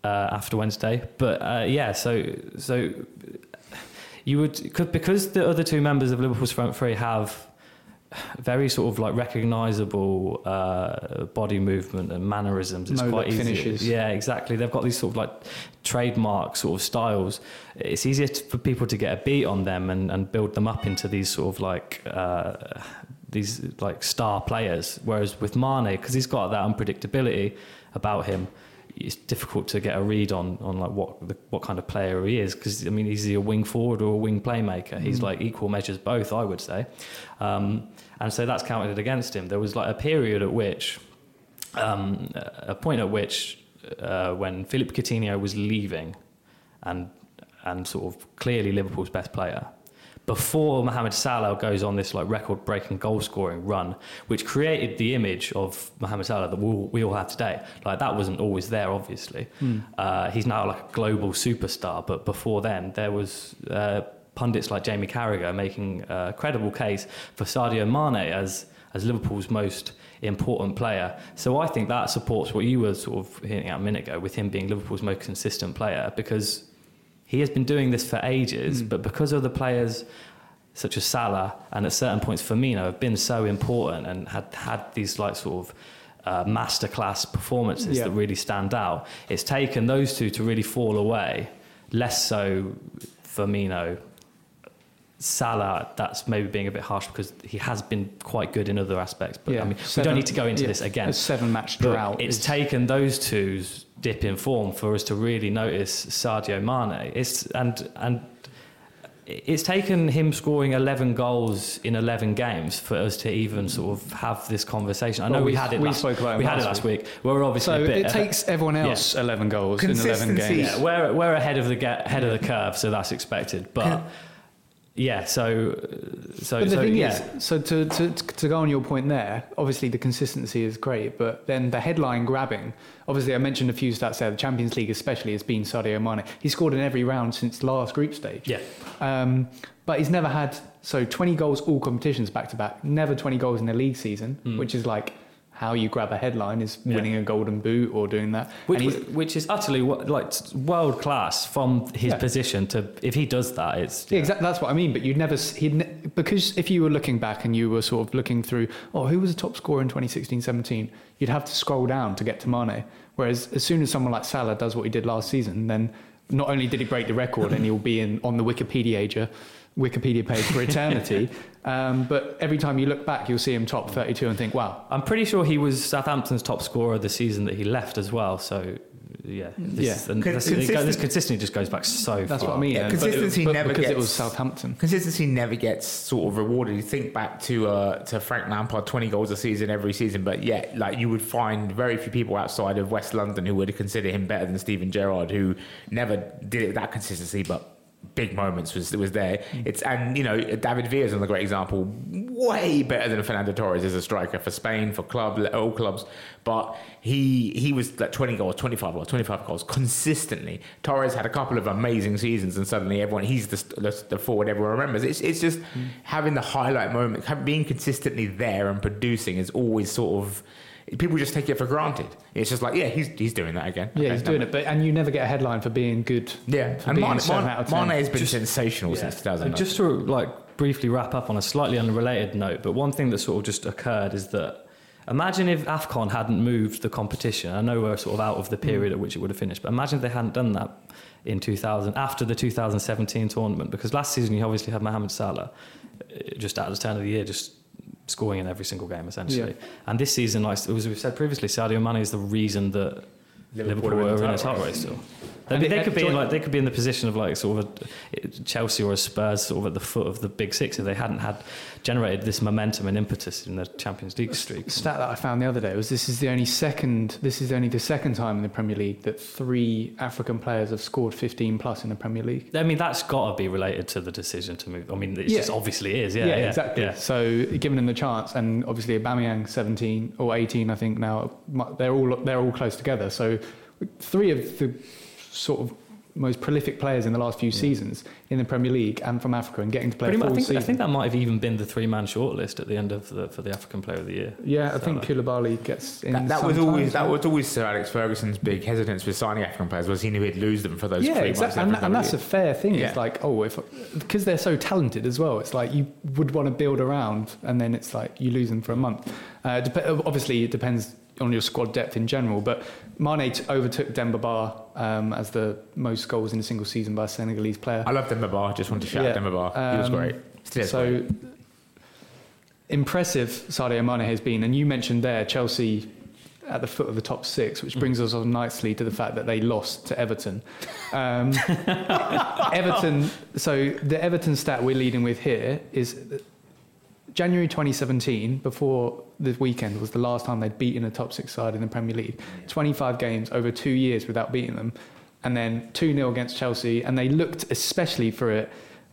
Speaker 3: uh, after Wednesday. But uh, yeah, so so you would could, because the other two members of Liverpool's front three have very sort of like recognisable uh, body movement and mannerisms. It's
Speaker 1: no
Speaker 3: quite easy.
Speaker 1: Finishes.
Speaker 3: Yeah, exactly. They've got these sort of like trademark sort of styles. It's easier to, for people to get a beat on them and, and build them up into these sort of like uh, these like star players. Whereas with Mane, because he's got that unpredictability about him, it's difficult to get a read on on like what the, what kind of player he is, because I mean, is he a wing forward or a wing playmaker? He's like equal measures both, I would say, um, and so that's counted against him. There was like a period at which, um, a point at which, uh, when Philippe Coutinho was leaving, and and sort of clearly Liverpool's best player, before Mohamed Salah goes on this like record-breaking goal-scoring run, which created the image of Mohamed Salah that we all, we all have today. Like, that wasn't always there, obviously. Mm. Uh, he's now like a global superstar, but before then, there was uh, pundits like Jamie Carragher making a credible case for Sadio Mane as as Liverpool's most important player. So I think that supports what you were sort of hinting at a minute ago, with him being Liverpool's most consistent player, because he has been doing this for ages, mm. but because other players such as Salah and at certain points Firmino have been so important and had had these like sort of uh, masterclass performances yeah. that really stand out, it's taken those two to really fall away. Less so Firmino. Salah, that's maybe being a bit harsh because he has been quite good in other aspects. But
Speaker 1: yeah.
Speaker 3: I mean,
Speaker 1: seven,
Speaker 3: we don't need to go into
Speaker 1: yeah,
Speaker 3: this again.
Speaker 1: A seven-match drought.
Speaker 3: It's
Speaker 1: is...
Speaker 3: taken those two's dip in form for us to really notice Sadio Mane. It's and and it's taken him scoring eleven goals in eleven games for us to even sort of have this conversation. I know well, we, we had it.
Speaker 1: We
Speaker 3: last,
Speaker 1: spoke about it
Speaker 3: we
Speaker 1: last
Speaker 3: had it last week.
Speaker 1: week.
Speaker 3: We're obviously
Speaker 1: so
Speaker 3: a bit
Speaker 1: it takes everyone else yeah. eleven goals in eleven games.
Speaker 3: Yeah, we're we're ahead of the get, ahead of the curve, so that's expected. But Can, yeah, so so
Speaker 1: but the
Speaker 3: so,
Speaker 1: thing
Speaker 3: yeah.
Speaker 1: is, so to, to to go on your point there, obviously the consistency is great, but then the headline grabbing. Obviously, I mentioned a few stats there. The Champions League, especially, has been Sadio Mane. He scored in every round since last group stage.
Speaker 3: Yeah,
Speaker 1: um, but he's never had so twenty goals all competitions back to back. Never twenty goals in a league season, mm. which is like how you grab a headline is winning yeah. a golden boot or doing that,
Speaker 3: which, which is utterly like world class from his yeah. position. To if he does that, it's
Speaker 1: yeah, exactly that's what I mean. But you'd never he ne- because if you were looking back and you were sort of looking through, oh, who was the top scorer in twenty sixteen seventeen, you'd have to scroll down to get to Mane. Whereas as soon as someone like Salah does what he did last season, then not only did he break the record and he'll be in on the Wikipedia Wikipedia page for eternity, um, but every time you look back, you'll see him top thirty-two and think, wow.
Speaker 3: I'm pretty sure he was Southampton's top scorer the season that he left as well. So, yeah. This,
Speaker 1: yeah.
Speaker 3: And this, Consistent- this consistency just goes back so
Speaker 1: That's
Speaker 3: far.
Speaker 1: That's what I mean.
Speaker 2: Yeah, consistency
Speaker 1: but it,
Speaker 2: never
Speaker 1: because
Speaker 2: gets...
Speaker 1: it was Southampton.
Speaker 2: Consistency never gets sort of rewarded. You think back to uh, to Frank Lampard, twenty goals a season every season, but yeah, like you would find very few people outside of West London who would consider him better than Steven Gerrard, who never did it with that consistency, but big moments was was there. It's and you know David Villa is another great example. Way better than Fernando Torres as a striker for Spain, for club all clubs. But he he was like twenty goals, twenty-five goals, twenty-five goals consistently. Torres had a couple of amazing seasons, and suddenly everyone he's the the, the forward everyone remembers. It's it's just mm. having the highlight moment, being consistently there and producing is always sort of. People just take it for granted. It's just like, yeah, he's he's doing that again.
Speaker 1: Yeah,
Speaker 2: okay,
Speaker 1: he's doing it, but and you never get a headline for being good.
Speaker 2: Yeah,
Speaker 1: for
Speaker 2: and
Speaker 1: being
Speaker 2: Mane,
Speaker 1: seven out of ten.
Speaker 2: Mane has been
Speaker 3: just,
Speaker 2: sensational yeah. since two thousand nine.
Speaker 3: Just to like briefly wrap up on a slightly unrelated note, but one thing that sort of just occurred is that imagine if AFCON hadn't moved the competition. I know we're sort of out of the period mm. at which it would have finished, but imagine if they hadn't done that in two thousand after the two thousand seventeen tournament, because last season you obviously had Mohamed Salah just at the turn of the year just scoring in every single game essentially, yeah. and this season, like as we've said previously, Sadio Mane is the reason that Liverpool, Liverpool were in a title race still. I mean, they could be in, like they could be in the position of like sort of a Chelsea or a Spurs sort of at the foot of the big six if they hadn't had generated this momentum and impetus in the Champions League streak.
Speaker 1: A stat that I found the other day was this is the only second this is only the second time in the Premier League that three African players have scored fifteen plus in the Premier League.
Speaker 3: I mean, that's got to be related to the decision to move. I mean, it
Speaker 1: yeah.
Speaker 3: just obviously is. Yeah,
Speaker 1: yeah,
Speaker 3: yeah
Speaker 1: exactly.
Speaker 3: Yeah.
Speaker 1: So giving them the chance, and obviously Aubameyang seventeen or eighteen, I think now they're all they're all close together. So three of the sort of most prolific players in the last few yeah. seasons in the Premier League and from Africa, and getting to play
Speaker 3: Pretty
Speaker 1: a full
Speaker 3: much, I think,
Speaker 1: season.
Speaker 3: I think that might have even been the three-man shortlist at the end of the, for the African Player of the Year.
Speaker 1: Yeah, I
Speaker 3: so
Speaker 1: think Koulibaly gets in.
Speaker 2: That, that was always that
Speaker 1: right?
Speaker 2: was always Sir Alex Ferguson's big hesitance with signing African players, was he knew he'd lose them for those
Speaker 1: yeah,
Speaker 2: three
Speaker 1: exactly.
Speaker 2: months.
Speaker 1: And, and that's a fair thing.
Speaker 2: Yeah.
Speaker 1: It's like, oh, if because they're so talented as well, it's like you would want to build around, and then it's like you lose them for a month. Uh, dep- obviously, it depends on your squad depth in general, but Mane t- overtook Demba Ba um, as the most goals in a single season by a Senegalese player.
Speaker 2: I love Demba Ba. Just want to shout
Speaker 1: yeah.
Speaker 2: out Demba Ba. He was
Speaker 1: Um,
Speaker 2: great. Still
Speaker 1: so
Speaker 2: great.
Speaker 1: impressive Sadio Mane has been, and you mentioned there Chelsea at the foot of the top six, which brings us on nicely to the fact that they lost to Everton. Um, Everton. So the Everton stat we're leading with here is January twenty seventeen, before the weekend, was the last time they'd beaten a top six side in the Premier League. twenty-five games over two years without beating them, and then two nil against Chelsea, and they looked especially for it.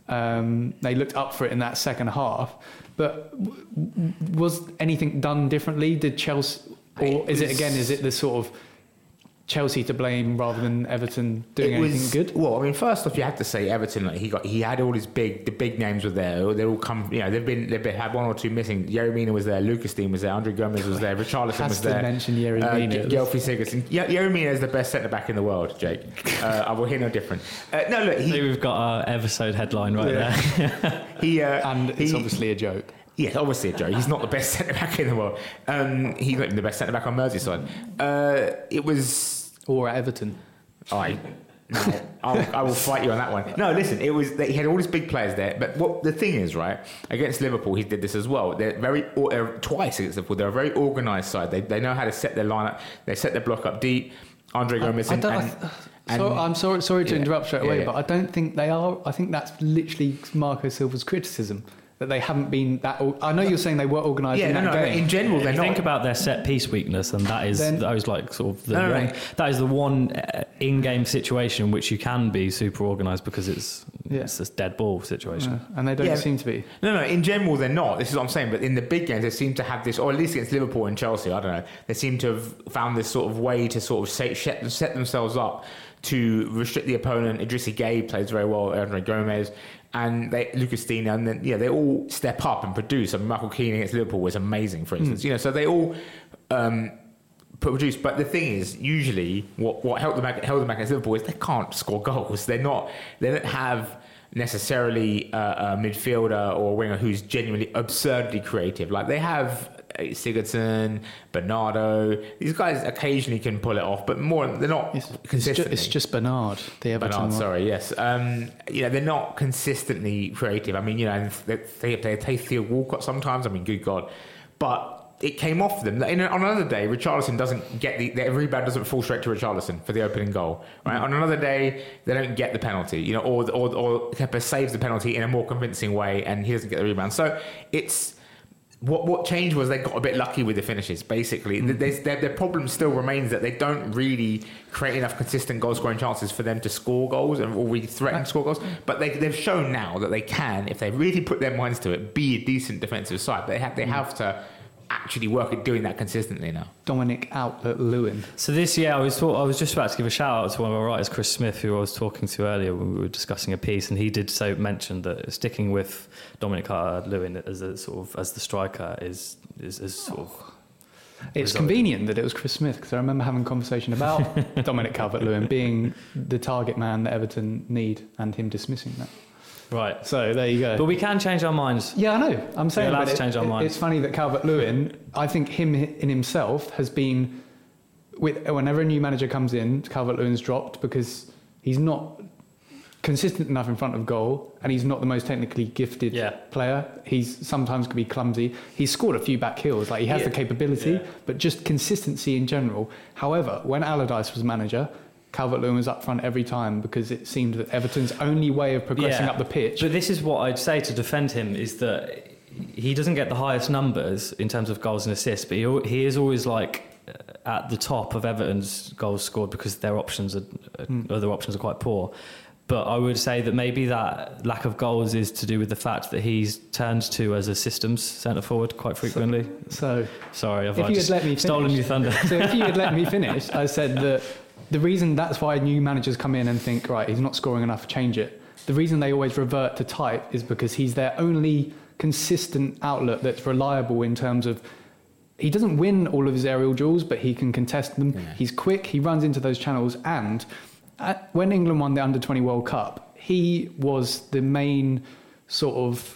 Speaker 1: Um, they looked up for it in that second half. But w- w- was anything done differently? Did Chelsea, or
Speaker 2: It
Speaker 1: is it
Speaker 2: was-
Speaker 1: again? Is it the sort of Chelsea to blame rather than Everton doing
Speaker 2: It
Speaker 1: anything
Speaker 2: was,
Speaker 1: good?
Speaker 2: Well, I mean, first off, you have to say Everton. Like he got, he had all his big, the big names were there. They all come, you know, they've been, they've been, had one or two missing. Yerry Mina was there, Lucas Dean was there, Andre Gomez was there, Richarlison
Speaker 1: Has
Speaker 2: was
Speaker 1: to
Speaker 2: there.
Speaker 1: mention Yerry
Speaker 2: uh,
Speaker 1: Mina.
Speaker 2: Gelfi Sigurdsson. Ye- Yerry Mina is the best centre back in the world, Jake. Uh, I will hear no different. Uh, no, look,
Speaker 3: I think
Speaker 2: he,
Speaker 3: we've got our episode headline right
Speaker 1: Yeah.
Speaker 3: there.
Speaker 2: he, uh,
Speaker 1: And it's
Speaker 2: he-
Speaker 1: obviously a joke.
Speaker 2: Yeah, obviously a joke. He's not the best centre back in the world. Um, he's not even the best centre back on Merseyside. Uh, it was.
Speaker 1: Or at Everton.
Speaker 2: I, no, I'll, I will fight you on that one. No, listen, it was he had all these big players there, but what the thing is, right? Against Liverpool, he did this as well. They're very uh, twice against Liverpool. They're a very organised side. They they know how to set their line up. They set their block up deep. Andre Gomez
Speaker 1: I
Speaker 2: and,
Speaker 1: don't, I
Speaker 2: and,
Speaker 1: th-
Speaker 2: and
Speaker 1: so, I'm sorry, sorry to
Speaker 2: yeah,
Speaker 1: interrupt straight
Speaker 2: yeah,
Speaker 1: away,
Speaker 2: yeah.
Speaker 1: but I don't think they are. I think that's literally Marco Silva's criticism, that they haven't been that. Or- I know you're saying they were organised
Speaker 2: yeah,
Speaker 1: in
Speaker 2: no,
Speaker 1: that
Speaker 2: no.
Speaker 1: game.
Speaker 2: In general,
Speaker 3: If
Speaker 2: they're
Speaker 3: you
Speaker 2: not.
Speaker 3: think about their set piece weakness, and that is
Speaker 1: Then-
Speaker 3: those like sort of the
Speaker 2: No, no,
Speaker 3: one,
Speaker 2: no.
Speaker 3: that is the one uh, in-game situation which you can be super organised because it's
Speaker 1: Yeah.
Speaker 3: it's this dead ball situation.
Speaker 1: Yeah, and they don't
Speaker 2: Yeah.
Speaker 1: seem to be.
Speaker 2: No, no. In general, they're not. This is what I'm saying. But in the big games, they seem to have this, or at least against Liverpool and Chelsea, I don't know. They seem to have found this sort of way to sort of set, set themselves up to restrict the opponent. Idrissi Gueye plays very well. Andre Gomez and they, Lucas Dean, and then yeah, they all step up and produce. I mean, Michael Keane against Liverpool was amazing, for instance. Mm. You know, so they all. Um, produce, but the thing is, usually what what held them back, held them back against Liverpool is they can't score goals. They're not. They don't have necessarily a, a midfielder or a winger who's genuinely absurdly creative. Like they have Sigurdsson, Bernardo. These guys occasionally can pull it off, but more they're not
Speaker 1: It's, it's,
Speaker 2: consistently.
Speaker 1: ju- it's just Bernard, the Everton
Speaker 2: Bernard,
Speaker 1: one.
Speaker 2: sorry, yes. Um, you know, they're not consistently creative. I mean, you know, and they they, they take Theo Walcott sometimes. I mean, good God, but. It came off them. In, on another day, Richarlison doesn't get the, the rebound doesn't fall straight to Richarlison for the opening goal. Right. Mm-hmm. On another day, they don't get the penalty. You know, or or or Kepa saves the penalty in a more convincing way, and he doesn't get the rebound. So it's what what changed was they got a bit lucky with the finishes. Basically, mm-hmm. There's, their their problem still remains that they don't really create enough consistent goal scoring chances for them to score goals and or really threaten to score goals. But they they've shown now that they can, if they really put their minds to it, be a decent defensive side. They have they mm-hmm. have to. Actually work at doing that consistently now.
Speaker 1: Dominic Calvert-Lewin.
Speaker 3: So this year, I was thought, I was just about to give a shout out to one of our writers, Chris Smith, who I was talking to earlier when we were discussing a piece, and he did so mention that sticking with Dominic Calvert-Lewin as a sort of as the striker is is, is sort of.
Speaker 1: It's convenient that it was Chris Smith, because I remember having a conversation about Dominic Calvert-Lewin being the target man that Everton need, and him dismissing that.
Speaker 3: Right.
Speaker 1: So there you go.
Speaker 3: But we can change our minds.
Speaker 1: Yeah, I know. I'm saying
Speaker 3: We're allowed to
Speaker 1: it,
Speaker 3: change our
Speaker 1: it,
Speaker 3: minds.
Speaker 1: It's funny that Calvert-Lewin, I think him in himself has been, with whenever a new manager comes in, Calvert-Lewin's dropped because he's not consistent enough in front of goal, and he's not the most technically gifted
Speaker 3: Yeah.
Speaker 1: player. He's sometimes can be clumsy. He's scored a few back heels, like he has
Speaker 2: Yeah.
Speaker 1: the capability,
Speaker 3: Yeah.
Speaker 1: but just consistency in general. However, when Allardyce was manager, Calvert-Lewin was up front every time because it seemed that Everton's only way of progressing
Speaker 3: Yeah.
Speaker 1: up the pitch.
Speaker 3: But this is what I'd say to defend him is that he doesn't get the highest numbers in terms of goals and assists, but he, he is always like at the top of Everton's goals scored because their options are mm. other options are quite poor. But I would say that maybe that lack of goals is to do with the fact that he's turned to as a systems centre forward quite frequently.
Speaker 1: So,
Speaker 3: sorry, I've
Speaker 1: if
Speaker 3: I
Speaker 1: you
Speaker 3: just
Speaker 1: had let me finish,
Speaker 3: stolen your thunder.
Speaker 1: So if you had let me finish, I said that the reason that's why new managers come in and think, right, he's not scoring enough, change it. The reason they always revert to type is because he's their only consistent outlet that's reliable in terms of, he doesn't win all of his aerial duels, but he can contest them. Yeah. He's quick, he runs into those channels, and at, when England won the under twenty World Cup, he was the main sort of,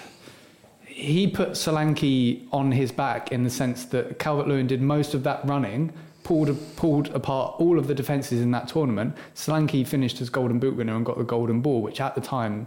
Speaker 1: he put Solanke on his back in the sense that Calvert-Lewin did most of that running, pulled pulled apart all of the defences in that tournament. Solanke finished as Golden Boot winner and got the Golden Ball, which at the time,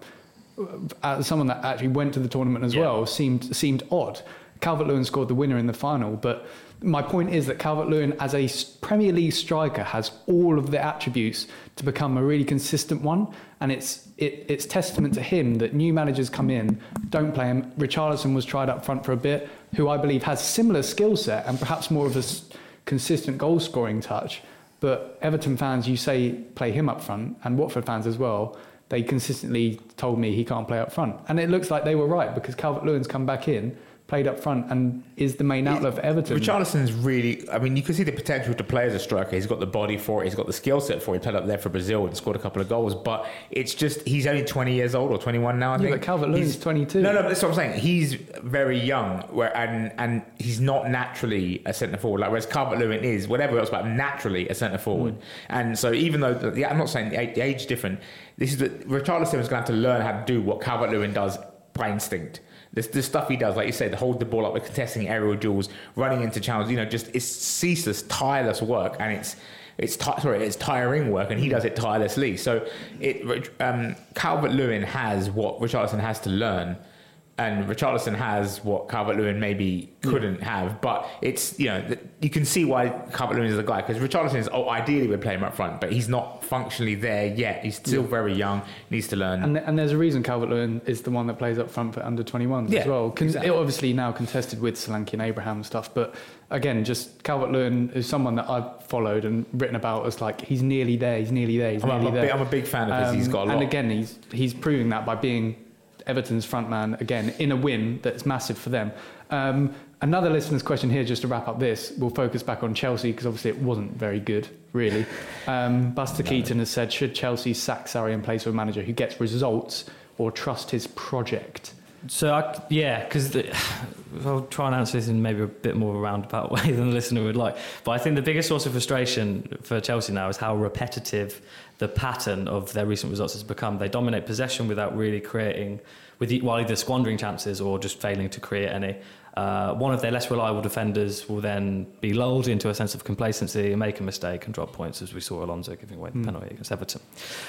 Speaker 1: as someone that actually went to the tournament as yeah. well, seemed seemed odd. Calvert-Lewin scored the winner in the final, but my point is that Calvert-Lewin as a Premier League striker has all of the attributes to become a really consistent one, and it's it, it's testament to him that new managers come in, don't play him. Richarlison was tried up front for a bit, who I believe has similar skill set and perhaps more of a consistent goal scoring touch, but Everton fans, you say play him up front, and Watford fans as well, they consistently told me he can't play up front, and it looks like they were right because Calvert-Lewin's come back in, played up front, and is the main outlet for Everton.
Speaker 2: Richarlison's really, I mean, you can see the potential to play as a striker. He's got the body for it. He's got the skill set for it. He played up there for Brazil and scored a couple of goals. But it's just, he's only twenty years old or twenty-one now, I
Speaker 1: yeah,
Speaker 2: think.
Speaker 1: But Calvert-Lewin's
Speaker 2: he's,
Speaker 1: twenty-two.
Speaker 2: No, no, that's what I'm saying. He's very young, where and and he's not naturally a centre forward. Like whereas Calvert-Lewin is, whatever else, but naturally a centre forward. Mm. And so even though the, I'm not saying the age, the age is different, this is that Richarlison is going to have to learn how to do what Calvert-Lewin does by instinct. The, the stuff he does, like you said, hold the ball up with contesting aerial duels, running into channels, you know, just it's ceaseless, tireless work, and it's it's t- sorry, it's tiring work, and he does it tirelessly. So it um, Calvert-Lewin has what Richarlison has to learn, and Richarlison has what Calvert-Lewin maybe couldn't yeah. have. But it's, you know, you can see why Calvert-Lewin is the guy, because Richarlison is, oh, ideally we'd play him up front, but he's not functionally there yet. He's still yeah. very young, needs to learn.
Speaker 1: And, and there's a reason Calvert-Lewin is the one that plays up front for under twenty-ones yeah, as well. Con- exactly. It obviously now contested with Solanke and Abraham and stuff, but again, just Calvert-Lewin is someone that I've followed and written about as like, he's nearly there, he's nearly there, he's
Speaker 2: I'm,
Speaker 1: nearly
Speaker 2: I'm
Speaker 1: there.
Speaker 2: A big, I'm a big fan of his, um, he's got a lot.
Speaker 1: And again, he's he's proving that by being Everton's front man again in a win that's massive for them. Um, another listener's question here, just to wrap up this, we'll focus back on Chelsea because obviously it wasn't very good, really. Um, Buster no. Keaton has said, should Chelsea sack Sarri in place of a manager who gets results or trust his project?
Speaker 3: So, I, yeah, because I'll try and answer this in maybe a bit more of a roundabout way than the listener would like. But I think the biggest source of frustration for Chelsea now is how repetitive the pattern of their recent results has become. They dominate possession without really creating, with while either squandering chances or just failing to create any. Uh, one of their less reliable defenders will then be lulled into a sense of complacency and make a mistake and drop points, as we saw Alonso giving away the mm. penalty against Everton.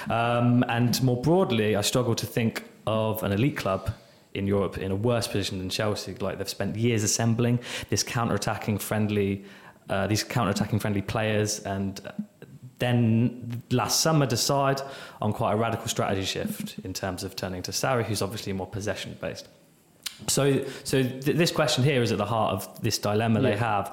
Speaker 3: Um, and more broadly, I struggle to think of an elite club in Europe in a worse position than Chelsea. Like, they've spent years assembling this counter-attacking friendly, uh, these counter-attacking friendly players, and then last summer decide on quite a radical strategy shift in terms of turning to Sarri, who's obviously more possession-based. So, so th- this question here is at the heart of this dilemma yeah. they have.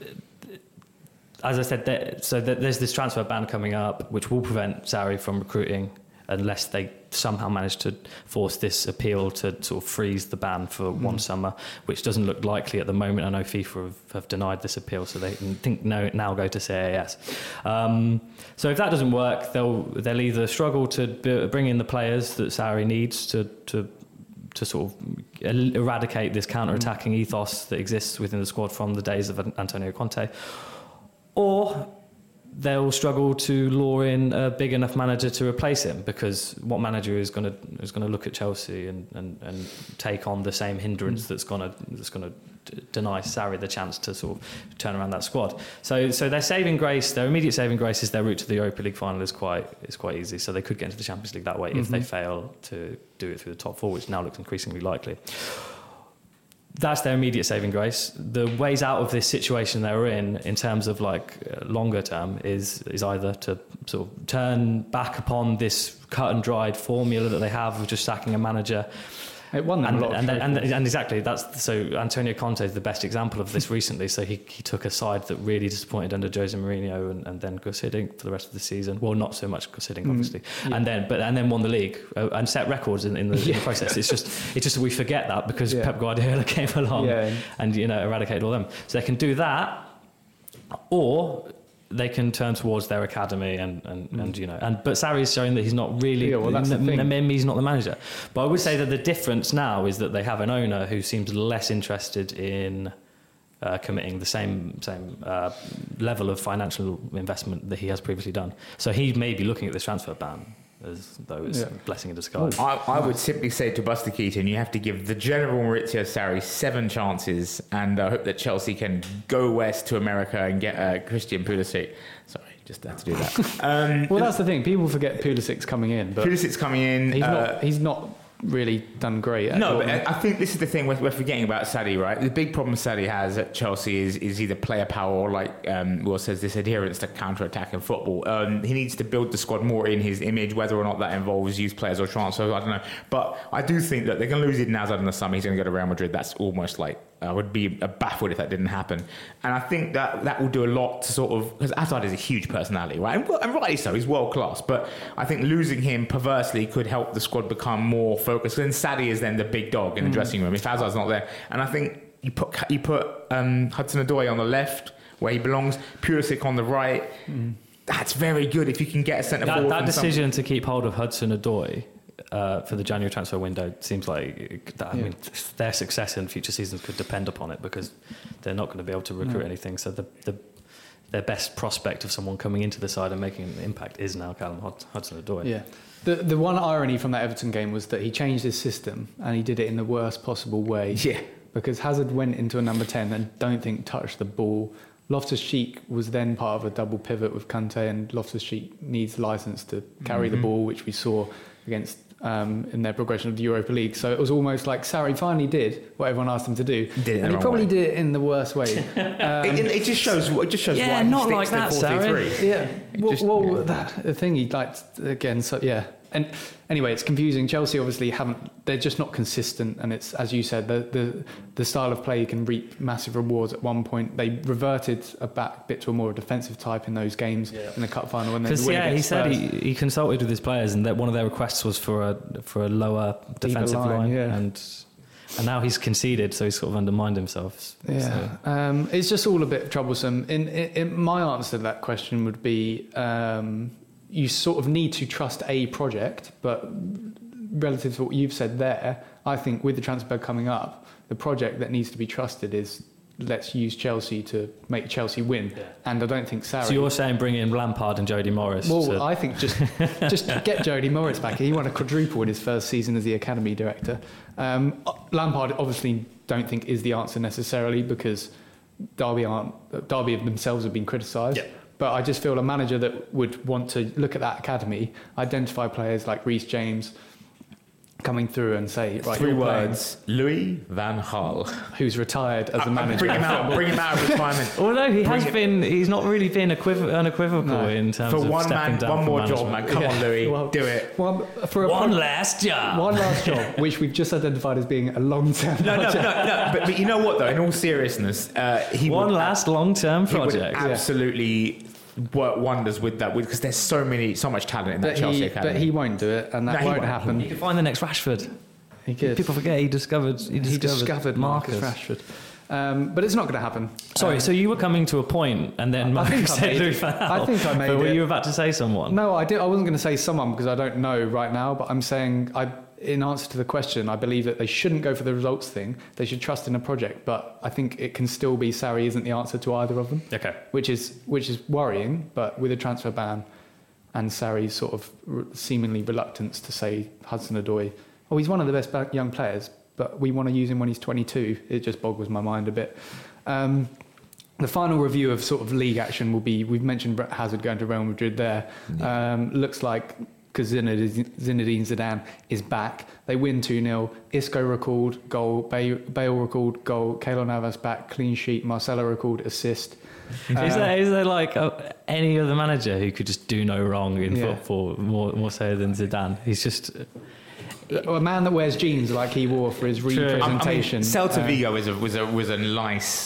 Speaker 3: As I said, there, so th- there's this transfer ban coming up, which will prevent Sarri from recruiting unless they somehow manage to force this appeal to sort of freeze the ban for mm. one summer, which doesn't look likely at the moment. I know FIFA have, have denied this appeal, so they think no, now go to C A S. Um, so if that doesn't work, they'll they'll either struggle to b- bring in the players that Sarri needs to to to sort of eradicate this counter-attacking mm. ethos that exists within the squad from the days of Antonio Conte, or they'll struggle to lure in a big enough manager to replace him, because what manager is going to is going to look at Chelsea and, and, and take on the same hindrance mm. that's going to that's going to d- deny Sarri the chance to sort of turn around that squad. So so their saving grace, their immediate saving grace, is their route to the Europa League final is quite is quite easy. So they could get into the Champions League that way mm-hmm. if they fail to do it through the top four, which now looks increasingly likely. That's their immediate saving grace. The ways out of this situation they're in, in terms of like uh, longer term, is is either to sort of turn back upon this cut and dried formula that they have of just sacking a manager.
Speaker 1: It won them
Speaker 3: and,
Speaker 1: a lot
Speaker 3: and, and, and, and exactly, that's so Antonio Conte is the best example of this recently. So he, he took a side that really disappointed under Jose Mourinho and, and then Gus Hiddink for the rest of the season. Well, not so much Gus Hiddink, obviously, mm, yeah. and then but and then won the league uh, and set records in, in, the, yeah. in the process. It's just it's just that we forget that because yeah. Pep Guardiola came along yeah. and you know eradicated all them. So they can do that, or they can turn towards their academy and, and, mm. and you know, and but Sarri's showing that he's not really,
Speaker 1: yeah, well, that's the thing.
Speaker 3: he's not the manager. But I would say that the difference now is that they have an owner who seems less interested in uh, committing the same same uh, level of financial investment that he has previously done. So he may be looking at this transfer ban as though it's yeah. a blessing in disguise.
Speaker 2: I, I would simply say to Buster Keaton, you have to give the General Maurizio Sarri seven chances, and I hope that Chelsea can go west to America and get uh, Christian Pulisic. Sorry, just had to do that. Um,
Speaker 1: well, that's the thing. People forget Pulisic's coming in, but
Speaker 2: Pulisic's coming in.
Speaker 1: He's
Speaker 2: uh,
Speaker 1: not. He's not really done great. At
Speaker 2: no,
Speaker 1: but
Speaker 2: I think this is the thing we're, we're forgetting about Sarri, right? The big problem Sarri has at Chelsea is, is either player power or, like um, Will says, this adherence to counter-attack in football. Um, he needs to build the squad more in his image, whether or not that involves youth players or transfers, I don't know. But I do think that they're going to lose Eden Hazard in the summer. He's going to go to Real Madrid. That's almost like, I would be baffled if that didn't happen. And I think that that will do a lot to sort of, because Hazard is a huge personality, right? And, and rightly so, he's world class. But I think losing him perversely could help the squad become more focused. And Sarri is then the big dog in the mm. dressing room if Hazard's not there. And I think you put you put um, Hudson-Odoi on the left where he belongs, Pulisic on the right. Mm. That's very good if you can get a centre forward.
Speaker 3: That, that decision some... to keep hold of Hudson-Odoi Uh, for the January transfer window seems like that, I yeah. mean their success in future seasons could depend upon it, because they're not going to be able to recruit no. anything. So the, the their best prospect of someone coming into the side and making an impact is now Callum Hudson-Odoi.
Speaker 1: Yeah. The the one irony from that Everton game was that he changed his system and he did it in the worst possible way.
Speaker 2: Yeah.
Speaker 1: Because Hazard went into a number ten and don't think touched the ball. Loftus-Cheek was then part of a double pivot with Kante, and Loftus-Cheek needs license to carry mm-hmm. the ball, which we saw against Um, in their progression of the Europa League. So it was almost like Sarri finally did what everyone asked him to do,
Speaker 2: did
Speaker 1: and he probably way. did it in the worst way. um,
Speaker 2: it, it just shows. It just shows
Speaker 3: yeah,
Speaker 2: why
Speaker 3: not
Speaker 2: he
Speaker 3: like that, Sarri.
Speaker 1: Yeah. Well, just, well yeah. The, the thing he liked again. So yeah. And anyway, it's confusing. Chelsea obviously haven't. They're just not consistent, and it's, as you said, the the, the style of play can reap massive rewards. At one point, they reverted a back bit to a more defensive type in those games yeah. in the cup final. And then
Speaker 3: because yeah, he said he, he consulted with his players, and that one of their requests was for a for a lower defensive line, line
Speaker 1: yeah.
Speaker 3: and and now he's conceded, so he's sort of undermined himself.
Speaker 1: Yeah,
Speaker 3: so.
Speaker 1: um, it's just all a bit troublesome. In, in, in my answer to that question would be. Um, You sort of need to trust a project, but relative to what you've said there, I think with the transfer coming up, the project that needs to be trusted is let's use Chelsea to make Chelsea win. Yeah. And I don't think Sarri...
Speaker 3: So you're saying bring in Lampard and Jody Morris?
Speaker 1: Well,
Speaker 3: to...
Speaker 1: I think just just get Jody Morris back. He won a quadruple in his first season as the academy director. Um, Lampard obviously don't think is the answer necessarily, because Derby aren't Derby themselves have been criticised. Yeah. But I just feel a manager that would want to look at that academy, identify players like Reece James coming through and say, right,
Speaker 2: three words, Louis van Gaal,
Speaker 1: who's retired as a manager.
Speaker 2: Bring him out, bring him out of retirement.
Speaker 3: Although he
Speaker 2: bring
Speaker 3: has
Speaker 2: it.
Speaker 3: been, he's not really been equiv- unequivocal no. in terms
Speaker 2: for
Speaker 3: of
Speaker 2: one
Speaker 3: stepping
Speaker 2: man,
Speaker 3: down
Speaker 2: one more
Speaker 3: management.
Speaker 2: job, man. Come yeah. on, Louis,
Speaker 1: well,
Speaker 2: do it.
Speaker 1: Well, for a
Speaker 3: one
Speaker 1: pro-
Speaker 3: last job.
Speaker 1: One last job, which we've just identified as being a long-term
Speaker 2: no,
Speaker 1: project.
Speaker 2: No, no, no. But, but you know what, though? In all seriousness, uh, he
Speaker 3: one
Speaker 2: would,
Speaker 3: last long-term project.
Speaker 2: He would absolutely. Yeah. work wonders with that, because there's so many, so much talent in that
Speaker 1: but
Speaker 2: Chelsea
Speaker 1: he,
Speaker 2: academy.
Speaker 1: But he won't do it, and that
Speaker 2: no,
Speaker 1: won't,
Speaker 2: won't
Speaker 1: happen.
Speaker 3: He could find the next Rashford.
Speaker 1: He could.
Speaker 3: People forget he discovered. He,
Speaker 1: he
Speaker 3: discovered,
Speaker 1: discovered Marcus, Marcus Rashford. Um, but it's not going to happen.
Speaker 3: Sorry, um, so you were coming to a point, and then
Speaker 1: I think
Speaker 3: said Louis van Gaal.
Speaker 1: I think I made
Speaker 3: but
Speaker 1: it.
Speaker 3: Were you about to say someone?
Speaker 1: No, I did. I wasn't going to say someone because I don't know right now. But I'm saying, I, in answer to the question, I believe that they shouldn't go for the results thing. They should trust in a project. But I think it can still be Sarri isn't the answer to either of them.
Speaker 3: Okay.
Speaker 1: Which is which is worrying. But with a transfer ban and Sarri's sort of seemingly reluctance to say Hudson-Odoi, oh, he's one of the best young players, but we want to use him when he's twenty-two. It just boggles my mind a bit. Um, the final review of sort of league action will be, we've mentioned Brett Hazard going to Real Madrid there. Yeah. Um, looks like because Zinedine Zidane is back. They win two nil. Isco recalled goal. Bale, Bale recalled goal. Keylor Navas back. Clean sheet. Marcelo recalled assist.
Speaker 3: Uh, is, there, is there like a, any other manager who could just do no wrong in
Speaker 1: yeah.
Speaker 3: football more, more so than Zidane? He's just...
Speaker 1: A man that wears jeans like he wore for his representation.
Speaker 2: I mean, Celta Vigo was a was a was a nice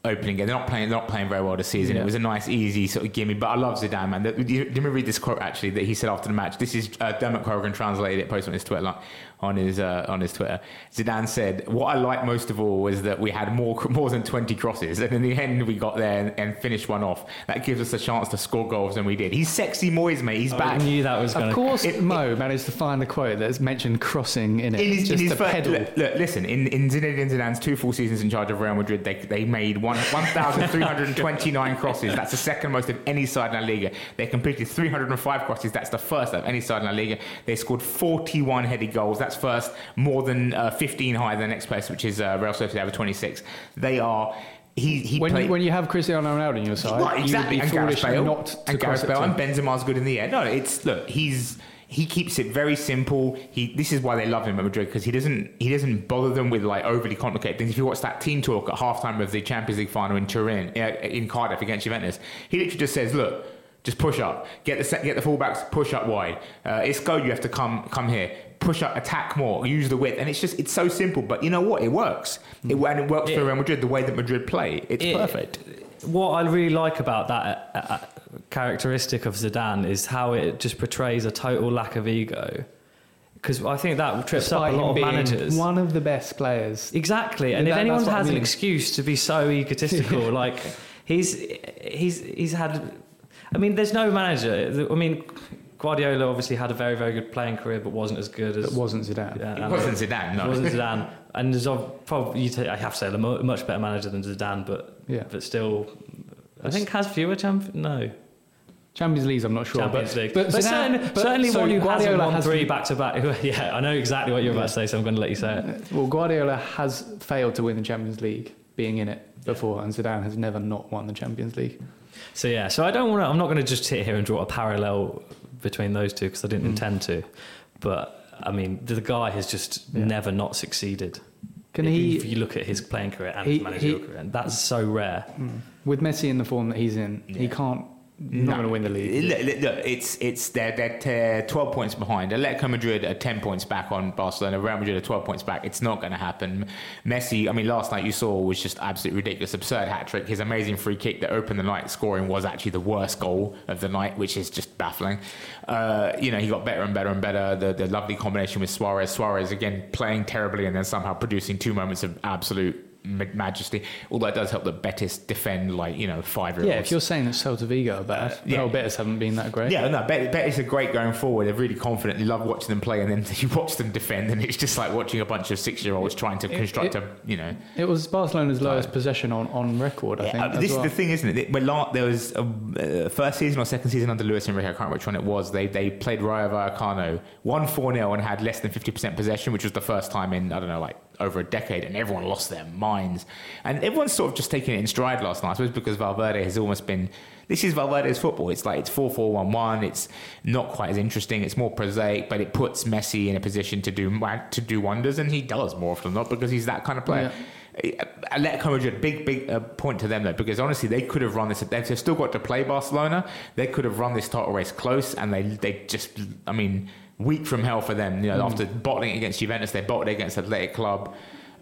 Speaker 2: opening game. They're not playing. They're not playing very well this season.
Speaker 1: Yeah.
Speaker 2: It was a nice, easy sort of gimme. But I love Zidane, man. Let me read this quote actually that he said after the match. This is uh, Dermot Corrigan translated it, posted on his Twitter, like, on his uh, on his Twitter. Zidane said, "What I liked most of all was that we had more more than twenty crosses, and in the end we got there and, and finished one off. That gives us a chance to score goals, and we did." He's sexy Moyes, mate. He's
Speaker 3: I
Speaker 2: back.
Speaker 3: knew that was going
Speaker 1: Of
Speaker 3: to...
Speaker 1: course,
Speaker 2: it-
Speaker 1: Mo managed to find a quote that's mentioned crossing in it.
Speaker 2: In his,
Speaker 1: just
Speaker 2: in his
Speaker 1: a
Speaker 2: first,
Speaker 1: pedal.
Speaker 2: look, look, listen. In, in Zinedine Zidane's two full seasons in charge of Real Madrid, they they made one one thousand three hundred twenty nine crosses. That's the second most of any side in La Liga. They completed three hundred five crosses. That's the first of any side in La Liga. They scored forty one headed goals. That's first, more than uh, fifteen higher than the next place, which is uh, Real Sociedad with twenty-six. They are. He, he
Speaker 1: When
Speaker 2: played,
Speaker 1: you, when you have Cristiano Ronaldo on your side,
Speaker 2: right, exactly.
Speaker 1: you'd be
Speaker 2: And Gareth
Speaker 1: foolish
Speaker 2: Bale,
Speaker 1: not to
Speaker 2: and
Speaker 1: cross
Speaker 2: Gareth
Speaker 1: it
Speaker 2: Bale,
Speaker 1: to
Speaker 2: and
Speaker 1: him.
Speaker 2: Benzema's good in the air. No, it's look, he's he keeps it very simple. He this is why they love him at Madrid, because he doesn't he doesn't bother them with like overly complicated things. If you watch that team talk at halftime of the Champions League final in Turin, uh, in Cardiff against Juventus, he literally just says, "Look, just push up, get the set, get the fullbacks, push up wide. Uh, Isco, you have to come come here." Push up, attack more, use the width, and it's just it's so simple. But you know what? It works, it, and it works
Speaker 3: It-
Speaker 2: for Real Madrid the way that Madrid play. It's
Speaker 3: It-
Speaker 2: perfect.
Speaker 3: What I really like about that uh, uh, characteristic of Zidane is how it just portrays a total lack of ego. Because I think that trips
Speaker 1: Despite
Speaker 3: up a lot
Speaker 1: him
Speaker 3: of
Speaker 1: being
Speaker 3: managers.
Speaker 1: one of the best players.
Speaker 3: Exactly, and
Speaker 1: Yeah,
Speaker 3: if
Speaker 1: that-
Speaker 3: anyone
Speaker 1: that's what I
Speaker 3: has an
Speaker 1: mean.
Speaker 3: excuse to be so egotistical, like he's he's he's had. I mean, there's no manager. I mean, Guardiola obviously had a very very good playing career, but wasn't as good as.
Speaker 1: That wasn't Zidane.
Speaker 3: Yeah,
Speaker 2: It
Speaker 3: and-
Speaker 2: wasn't Zidane, no.
Speaker 3: It wasn't Zidane, and there's ob- probably you ta- I have to say a mo- much better manager than Zidane, but
Speaker 1: Yeah.
Speaker 3: but still, I think has fewer champions. No.
Speaker 1: Champions Leagues, I'm not sure.
Speaker 3: Champions
Speaker 1: but,
Speaker 3: League.
Speaker 1: But,
Speaker 3: But,
Speaker 1: Zidane-
Speaker 3: certainly,
Speaker 1: but-
Speaker 3: certainly
Speaker 1: so
Speaker 3: one who hasn't
Speaker 1: Guardiola
Speaker 3: won
Speaker 1: has
Speaker 3: three
Speaker 1: been-
Speaker 3: back to back. Yeah, I know exactly what you're about to say, so I'm going to let you say it.
Speaker 1: Well, Guardiola has failed to win the Champions League, being in it before, and Zidane has never not won the Champions League.
Speaker 3: So yeah, so I don't want to. I'm not going to just sit here and draw a parallel between those two because I didn't
Speaker 1: Mm.
Speaker 3: intend to. But I mean, the guy has just
Speaker 1: Yeah.
Speaker 3: never not succeeded.
Speaker 1: Can
Speaker 3: if,
Speaker 1: he-
Speaker 3: If you look at his playing career and
Speaker 1: he-
Speaker 3: his managerial
Speaker 1: he-
Speaker 3: career, and that's so rare.
Speaker 1: With Messi in the form that he's in, he can't. Not going to win the league.
Speaker 2: Look, look, look, it's it's they're they're t- twelve points behind. Atletico Madrid are ten points back on Barcelona. Real Madrid are twelve points back. It's not going to happen. Messi, I mean, last night you saw was just absolutely ridiculous, absurd hat trick. His amazing free kick that opened the night scoring was actually the worst goal of the night, which is just baffling. Uh, you know, he got better and better and better. The the lovely combination with Suarez. Suarez again playing terribly and then somehow producing two moments of absolute majesty. Although it does help that Betis defend like you know five year olds.
Speaker 1: Yeah, if you're saying that Celta Vigo are bad,
Speaker 2: Uh, yeah.
Speaker 1: well, Betis haven't been that great.
Speaker 2: Yeah, no, Bet- Betis are great going forward. They're really confident. You love watching them play, and then you watch them defend, and it's just like watching a bunch of six-year-olds trying to
Speaker 1: It-
Speaker 2: construct
Speaker 1: it-
Speaker 2: a, you know.
Speaker 1: It was Barcelona's lowest
Speaker 2: Right.
Speaker 1: possession on, on record, I
Speaker 2: Yeah,
Speaker 1: think.
Speaker 2: uh,
Speaker 1: as
Speaker 2: this
Speaker 1: well.
Speaker 2: is the thing, isn't it? When la- there was a uh, first season or second season under Luis Enrique, I can't remember which one it was. They they played Rayo Vallecano, won four nil and had less than fifty percent possession, which was the first time in I don't know like over a decade, and everyone lost their minds. And everyone's sort of just taking it in stride last night. I suppose because Valverde has almost been. This is Valverde's football. It's like it's four four one one. It's not quite as interesting. It's more prosaic, but it puts Messi in a position to do to do wonders, and he does more often than not because he's that kind of player. Atletico Madrid, big, big uh, point to them though, because honestly, they could have run this. They've still got to play Barcelona. They could have run this title race close, and they, they just, I mean, week from hell for them. You know, mm. after bottling it against Juventus, they bottled it against Athletic Club.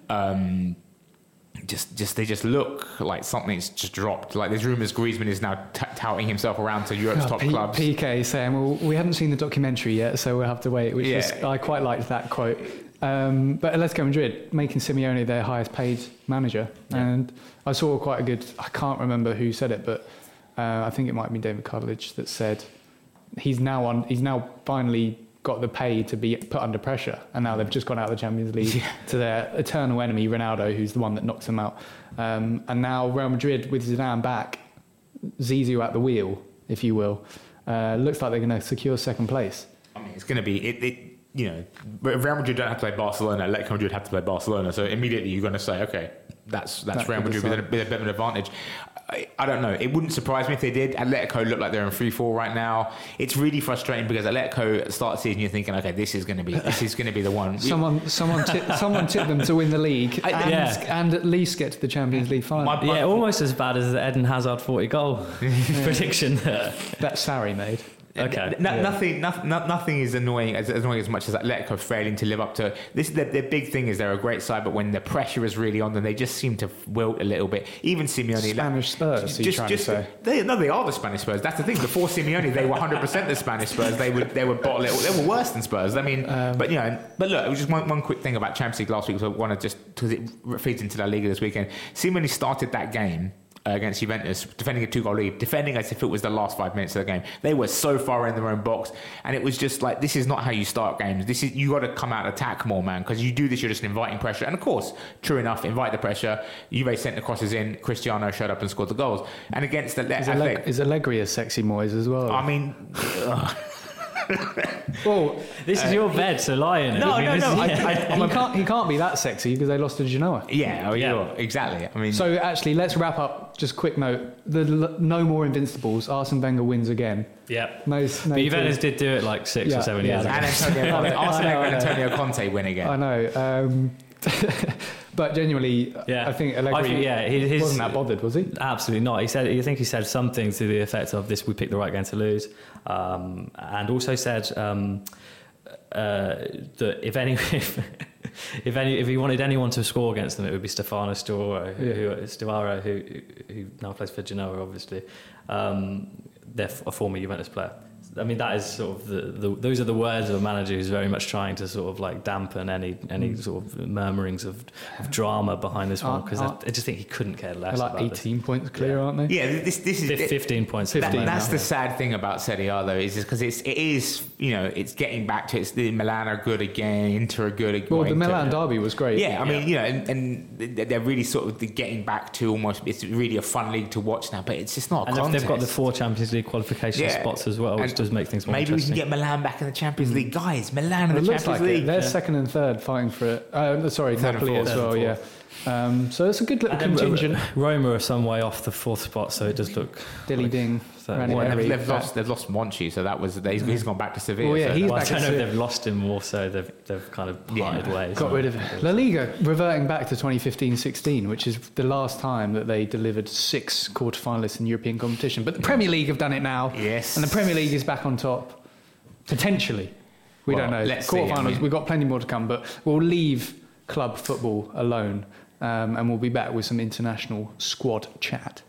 Speaker 2: Um, just, just they just look like something's just dropped. Like there's rumours Griezmann is now t- touting himself around to Europe's
Speaker 1: Oh,
Speaker 2: top
Speaker 1: P-
Speaker 2: clubs.
Speaker 1: P K saying, "Well, we haven't seen the documentary yet, so we'll have to wait." Which
Speaker 2: Yeah.
Speaker 1: was, I quite liked that quote. Um, but Atletico Madrid making Simeone their highest paid manager,
Speaker 2: Yeah.
Speaker 1: and I saw quite a good. I can't remember who said it, but uh, I think it might have been David Cartledge that said he's now on. He's now finally got the pay to be put under pressure, and now they've just gone out of the Champions League
Speaker 2: Yeah.
Speaker 1: to their eternal enemy Ronaldo, who's the one that knocks them out. Um, and now Real Madrid with Zidane back, Zizou at the wheel, if you will, uh, looks like they're going to secure second place.
Speaker 2: I mean, it's going to be it. it you know, Real Madrid don't have to play Barcelona. Atletico Madrid have to play Barcelona. So immediately you're going to say, okay, that's that's
Speaker 1: That
Speaker 2: Real
Speaker 1: could
Speaker 2: Madrid with a,
Speaker 1: decide.
Speaker 2: with a bit of an advantage. I, I don't know. It wouldn't surprise me if they did. Atletico look like they're in free fall right now. It's really frustrating because Atletico at the start of the season you're thinking, okay, this is going to be this is going to be the one.
Speaker 1: Someone, someone, tip, someone tipped them to win the league
Speaker 2: I-
Speaker 1: and,
Speaker 3: yeah.
Speaker 1: and at least get to the Champions League final.
Speaker 2: My-
Speaker 3: Yeah, almost as bad as the Eden Hazard forty goal prediction there.
Speaker 1: That Sarri made.
Speaker 3: Okay.
Speaker 2: N- n-
Speaker 3: yeah.
Speaker 2: Nothing, no, no, nothing is annoying as, as annoying as much as Atletico failing to live up to this. The, the big thing is they're a great side, but when the pressure is really on them, they just seem to wilt a little bit. Even Simeone,
Speaker 1: Spanish Spurs, are you trying to say?
Speaker 2: They, no, they are the Spanish Spurs. That's the thing. Before Simeone, they were one hundred percent the Spanish Spurs. They would they would bottle it. They were worse than Spurs. I mean, um, but you know, but look, it was just one, one quick thing about Champions League last week. So I want to just because it feeds into La Liga this weekend. Simeone started that game Uh, against Juventus, defending a two-goal lead, defending as if it was the last five minutes of the game. They were so far in their own box, and it was just like, this is not how you start games. This is you got to come out and attack more, man, because you do this, you're just inviting pressure. And of course, true enough, invite the pressure. Juve sent the crosses in. Cristiano showed up and scored the goals. And against the
Speaker 1: is, Alleg- is Allegri a sexy Moyes as well?
Speaker 2: I mean.
Speaker 1: Well,
Speaker 3: this is
Speaker 1: uh,
Speaker 3: your bed, so lie in it.
Speaker 2: No,
Speaker 3: I mean,
Speaker 2: no,
Speaker 3: this
Speaker 2: no.
Speaker 3: is-
Speaker 2: I, I,
Speaker 1: he can't. He can't be that sexy because they lost to Genoa.
Speaker 2: yeah, oh,
Speaker 3: Yeah.
Speaker 2: yeah, exactly. I mean,
Speaker 1: So actually, let's wrap up. Just quick note: the l- no more Invincibles. Arsene Wenger wins again.
Speaker 3: yeah.
Speaker 1: No, no
Speaker 3: But Juventus
Speaker 1: team.
Speaker 3: did do it like six
Speaker 1: Yeah,
Speaker 3: or seven
Speaker 1: yeah.
Speaker 3: years ago.
Speaker 2: and Antonio Conte,
Speaker 1: I
Speaker 2: Arsenal
Speaker 1: know, I
Speaker 2: and
Speaker 1: know.
Speaker 2: Antonio Conte win again.
Speaker 1: I know. Um, but genuinely,
Speaker 3: Yeah.
Speaker 1: I think
Speaker 3: I
Speaker 1: Allegri
Speaker 3: think, yeah, he- his-
Speaker 1: wasn't that bothered, was he?
Speaker 3: Absolutely not. He said, I think he said something to the effect of this: "We picked the right game to lose," um, and also said um, uh, that if any, if, if any, if he wanted anyone to score against them, it would be Stefano Sturaro,
Speaker 1: Yeah.
Speaker 3: who, Sturaro, who, who now plays for Genoa, obviously. Um, they're a former Juventus player. I mean, that is sort of the, the those are the words of a manager who's very much trying to sort of like dampen any any
Speaker 1: Mm.
Speaker 3: sort of murmurings of, of drama behind this one,
Speaker 1: Aren't-
Speaker 3: because I,
Speaker 1: aren't-
Speaker 3: I just think he couldn't care less
Speaker 1: They're like
Speaker 3: about this.
Speaker 1: eighteen points clear, aren't they?
Speaker 2: Yeah, this this is
Speaker 3: Fif- fifteen points.
Speaker 2: That,
Speaker 1: fifteen
Speaker 2: that's
Speaker 1: now.
Speaker 2: the sad thing about Serie A, though, is because it's it is you know it's getting back to it's the Milan are good again, Inter are good again.
Speaker 1: Well, the Milan derby was great.
Speaker 2: Yeah, I mean, you know, and, and they're really sort of getting back to almost it's really a fun league to watch now, but it's just not a
Speaker 3: And they've,
Speaker 2: contest.
Speaker 3: they've got the four Champions League qualification
Speaker 2: Yeah.
Speaker 3: spots as well, which
Speaker 2: And
Speaker 3: does make things more
Speaker 2: maybe we
Speaker 3: interesting.
Speaker 2: can get Milan back in the Champions League, guys. Milan in
Speaker 1: It
Speaker 2: the
Speaker 1: looks
Speaker 2: Champions
Speaker 1: like
Speaker 2: League.
Speaker 1: it. They're
Speaker 3: Yeah.
Speaker 1: second and third fighting for it. Uh, sorry,
Speaker 2: Third and
Speaker 1: Napoli
Speaker 2: fourth.
Speaker 1: as
Speaker 3: Third
Speaker 1: well,
Speaker 3: and
Speaker 1: yeah. Um, so it's a good little
Speaker 3: And then
Speaker 1: contingent.
Speaker 3: Roma are some way off the fourth spot, so it does look.
Speaker 1: Dilly ding.
Speaker 3: So-
Speaker 1: Ranieri.
Speaker 2: Well, they've, they've
Speaker 1: That-
Speaker 2: lost. They've lost Monchi, so that was they, he's gone back to Sevilla.
Speaker 1: Well, yeah,
Speaker 2: so
Speaker 1: he's
Speaker 3: Well, I
Speaker 1: back
Speaker 3: don't
Speaker 1: at
Speaker 3: know if
Speaker 1: Sevilla.
Speaker 3: they've lost him more, so they've they've kind of
Speaker 2: Yeah.
Speaker 3: parted ways.
Speaker 1: Got rid of it. La Liga reverting back to twenty fifteen sixteen, which is the last time that they delivered six quarterfinalists in European competition. But the Premier League have done it now.
Speaker 2: Yes.
Speaker 1: And the Premier League is back on top. Potentially. We
Speaker 2: Well,
Speaker 1: don't know.
Speaker 2: let's see, I
Speaker 1: Quarterfinals,
Speaker 2: mean-
Speaker 1: we've got plenty more to come, but we'll leave club football alone um, and we'll be back with some international squad chat.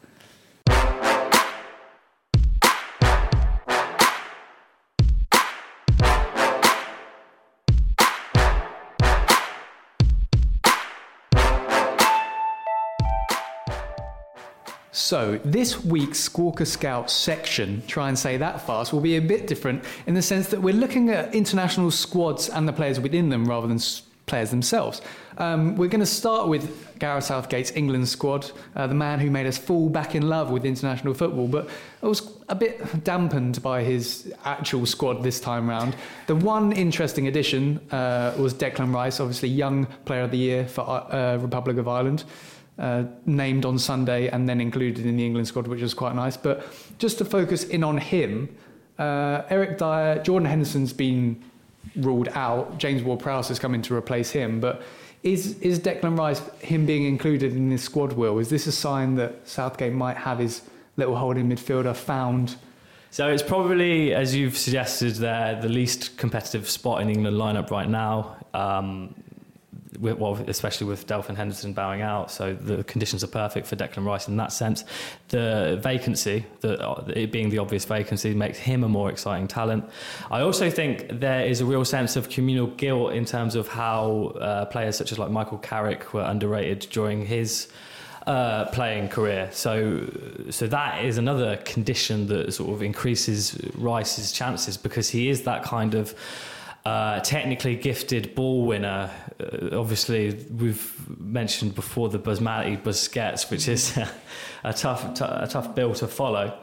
Speaker 1: So, this week's Squawker Scout section, try and say that fast, will be a bit different in the sense that we're looking at international squads and the players within them rather than s- players themselves. Um, we're going to start with Gareth Southgate's England squad, uh, the man who made us fall back in love with international football, but it was a bit dampened by his actual squad this time round. The one interesting addition uh, was Declan Rice, obviously Young Player of the Year for uh, Republic of Ireland. Uh, named on Sunday and then included in the England squad, which was quite nice. But just to focus in on him, uh, Eric Dyer, Jordan Henderson's been ruled out. James Ward-Prowse has come in to replace him. But is is Declan Rice, him being included in this squad, Will, is this a sign that Southgate might have his little holding midfielder found?
Speaker 3: So it's probably, as you've suggested there, the least competitive spot in the England lineup right now. Um, with, well, especially with Delphin Henderson bowing out, so the conditions are perfect for Declan Rice in that sense. The vacancy, the, it being the obvious vacancy, makes him a more exciting talent. I also think there is a real sense of communal guilt in terms of how uh, players such as like Michael Carrick were underrated during his Uh, playing career. So so that is another condition that sort of increases Rice's chances, because he is that kind of uh, technically gifted ball winner. Uh, obviously, we've mentioned before the Basmati Busquets, which is a, a tough t- a tough bill to follow.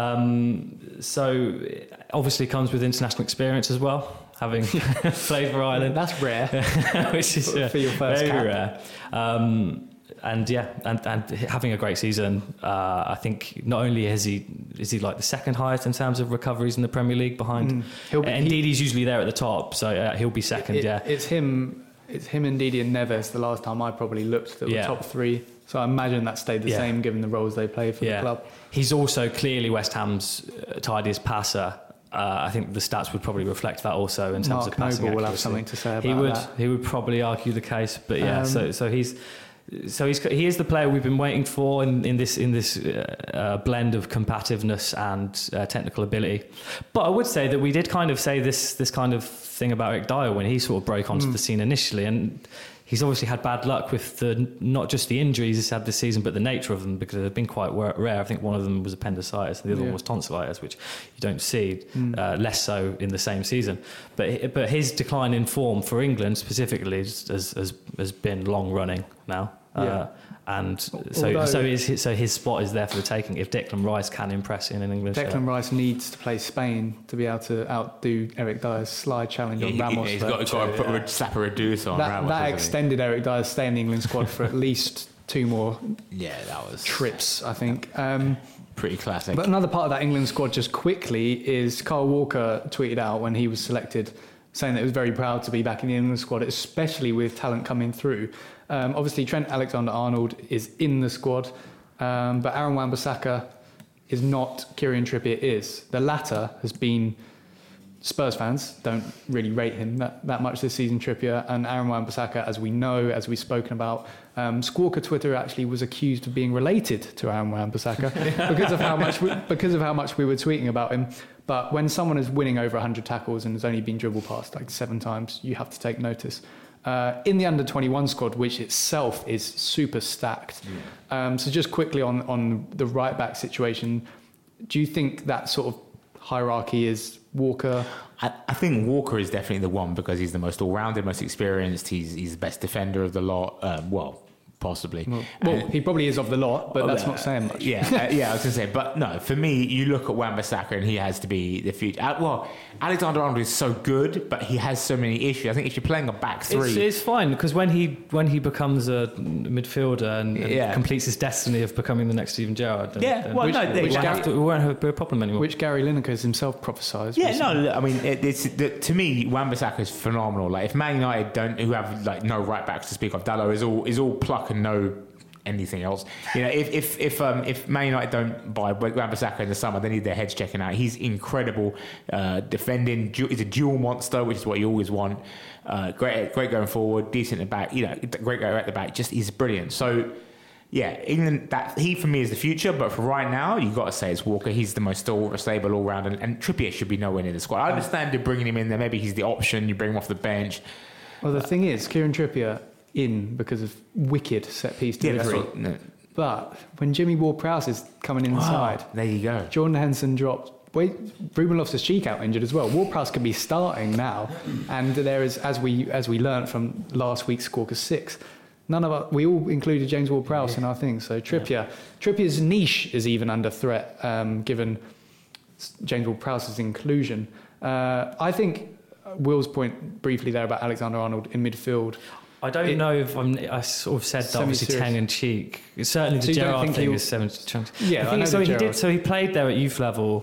Speaker 3: Um, so it obviously comes with international experience as well, having played for Ireland.
Speaker 1: That's rare.
Speaker 3: which is uh,
Speaker 1: For your first
Speaker 3: very
Speaker 1: cap.
Speaker 3: rare. Um, and yeah, and, and having a great season. Uh, I think not only is he is he like the second highest in terms of recoveries in the Premier League behind.
Speaker 1: Mm. He'll be-
Speaker 3: Indeed, he's usually there at the top, so uh, he'll be second.
Speaker 1: It-
Speaker 3: yeah,
Speaker 1: It's him, it's him and Didi and Neves the last time I probably looked that were
Speaker 3: Yeah.
Speaker 1: top three. So I imagine that stayed the
Speaker 3: Yeah.
Speaker 1: same given the roles they play for
Speaker 3: yeah.
Speaker 1: the club.
Speaker 3: He's also clearly West Ham's uh, tidiest passer. Uh, I think the stats would probably reflect that also in terms
Speaker 1: Mark
Speaker 3: of passing
Speaker 1: Noble will
Speaker 3: accuracy.
Speaker 1: have something to say about
Speaker 3: he would,
Speaker 1: that.
Speaker 3: He would probably argue the case, but yeah.
Speaker 1: Um,
Speaker 3: so so he's so he's he is the player we've been waiting for in, in this in this uh, uh, blend of combativeness and uh, technical ability. But I would say that we did kind of say this this kind of thing about Eric Dyer when he sort of broke onto
Speaker 1: Mm.
Speaker 3: the scene initially, and he's obviously had bad luck with the not just the injuries he's had this season, but the nature of them, because they've been quite rare. I think one of them was appendicitis, and the other
Speaker 1: Yeah.
Speaker 3: one was tonsillitis, which you don't see,
Speaker 1: Mm.
Speaker 3: uh, less so in the same season. But but his decline in form for England specifically has has, has been long running now.
Speaker 1: Yeah.
Speaker 3: Uh, and so
Speaker 1: Although-
Speaker 3: so his so his spot is there for the taking if Declan Rice can impress in an English shirt.
Speaker 1: Declan Rice needs to play Spain to be able to outdo Eric Dyer's slide challenge
Speaker 2: Yeah,
Speaker 1: on
Speaker 2: he,
Speaker 1: Ramos.
Speaker 2: he's
Speaker 1: but
Speaker 2: got, got to put a slap a reduce on
Speaker 1: that
Speaker 2: Ramos.
Speaker 1: that
Speaker 2: hasn't he?
Speaker 1: extended Eric Dyer's stay in the England squad for at least two more
Speaker 2: Yeah, that was
Speaker 1: trips, I think. Um,
Speaker 2: pretty classic.
Speaker 1: But another part of that England squad, just quickly, is Kyle Walker tweeted out when he was selected, saying that he was very proud to be back in the England squad, especially with talent coming through. Um, obviously, Trent Alexander-Arnold is in the squad, um, but Aaron Wan-Bissaka is not. Kieran Trippier is. The latter has been. Spurs fans don't really rate him that, that much this season, Trippier, and Aaron Wan-Bissaka, as we know, as we've spoken about. Um, Squawka Twitter actually was accused of being related to Aaron Wan-Bissaka because of how much we, because of how much we were tweeting about him. But when someone is winning over one hundred tackles and has only been dribbled past like seven times, you have to take notice. Uh, in the under twenty-one squad, which itself is super stacked. Yeah. Um, so just quickly on, on the right back situation, do you think that sort of hierarchy is Walker?
Speaker 2: I, I think Walker is definitely the one because he's the most all-rounded, most experienced. He's he's the best defender of the lot. Um, well, possibly.
Speaker 1: Well, well
Speaker 2: And-
Speaker 1: he probably is of the lot, but that's
Speaker 2: Uh,
Speaker 1: not saying much.
Speaker 2: Yeah, uh, yeah, I was going to say, but no, for me, you look at Wan-Bissaka and he has to be the future. Uh, well, Alexander-Arnold is so good, but he has so many issues. I think if you're playing a back three,
Speaker 3: It's, it's fine because when he when he becomes a midfielder and, and
Speaker 2: Yeah.
Speaker 3: completes his destiny of becoming the next Steven Gerrard, then,
Speaker 2: Yeah,
Speaker 3: then
Speaker 2: well,
Speaker 3: which,
Speaker 2: no, they-
Speaker 3: we, won't
Speaker 2: Gary-
Speaker 3: have to, we won't have a problem anymore.
Speaker 1: Which Gary Lineker has himself prophesied.
Speaker 2: yeah,
Speaker 1: recently.
Speaker 2: no, I mean, it, it's the, to me, Wan-Bissaka is phenomenal. Like if Man United don't, who have like no right backs to speak of, Dalot is all is all pluck and no anything else. You know, if if if um if Man United don't buy Wan-Bissaka in the summer, they need their heads checking out. He's incredible, uh, defending. du- He's a dual monster, which is what you always want. Uh, great, great going forward, decent at the back. You know, great guy at the back. Just he's brilliant. So. Yeah, England. That he for me is the future, but for right now, you have got to say it's Walker. He's the most still stable all round, and, and Trippier should be nowhere near the squad. I understand you're bringing him in there. Maybe he's the option. You bring him off the bench.
Speaker 1: Well, the thing is, Kieran Trippier in because of wicked set piece
Speaker 2: Yeah, that's
Speaker 1: delivery.
Speaker 2: what, no.
Speaker 1: But when Jimmy Ward-Prowse is coming inside,
Speaker 2: There you go.
Speaker 1: Jordan Henderson dropped. Wait, Ruben Loftus-Cheek out injured as well. Ward-Prowse could be starting now, and there is, as we as we learnt from last week's Squawka Six, none of us. We all included James Ward-Prowse in our thing. So Trippier, yeah. Trippier's niche is even under threat, um, given James Ward-Prowse's inclusion. Uh, I think Will's point briefly there about Alexander-Arnold in midfield.
Speaker 3: I don't
Speaker 1: It-
Speaker 3: know if I'm. I sort of said that obviously
Speaker 1: Semi-serious.
Speaker 3: tongue in cheek. Certainly
Speaker 1: So
Speaker 3: the
Speaker 1: you don't
Speaker 3: Gerrard
Speaker 1: think
Speaker 3: thing
Speaker 1: he'll-
Speaker 3: is seven chunks.
Speaker 1: Yeah,
Speaker 3: The
Speaker 1: I
Speaker 3: thing
Speaker 1: know
Speaker 3: is, so
Speaker 1: the
Speaker 3: he
Speaker 1: Gerrard.
Speaker 3: did. So he played there at youth level.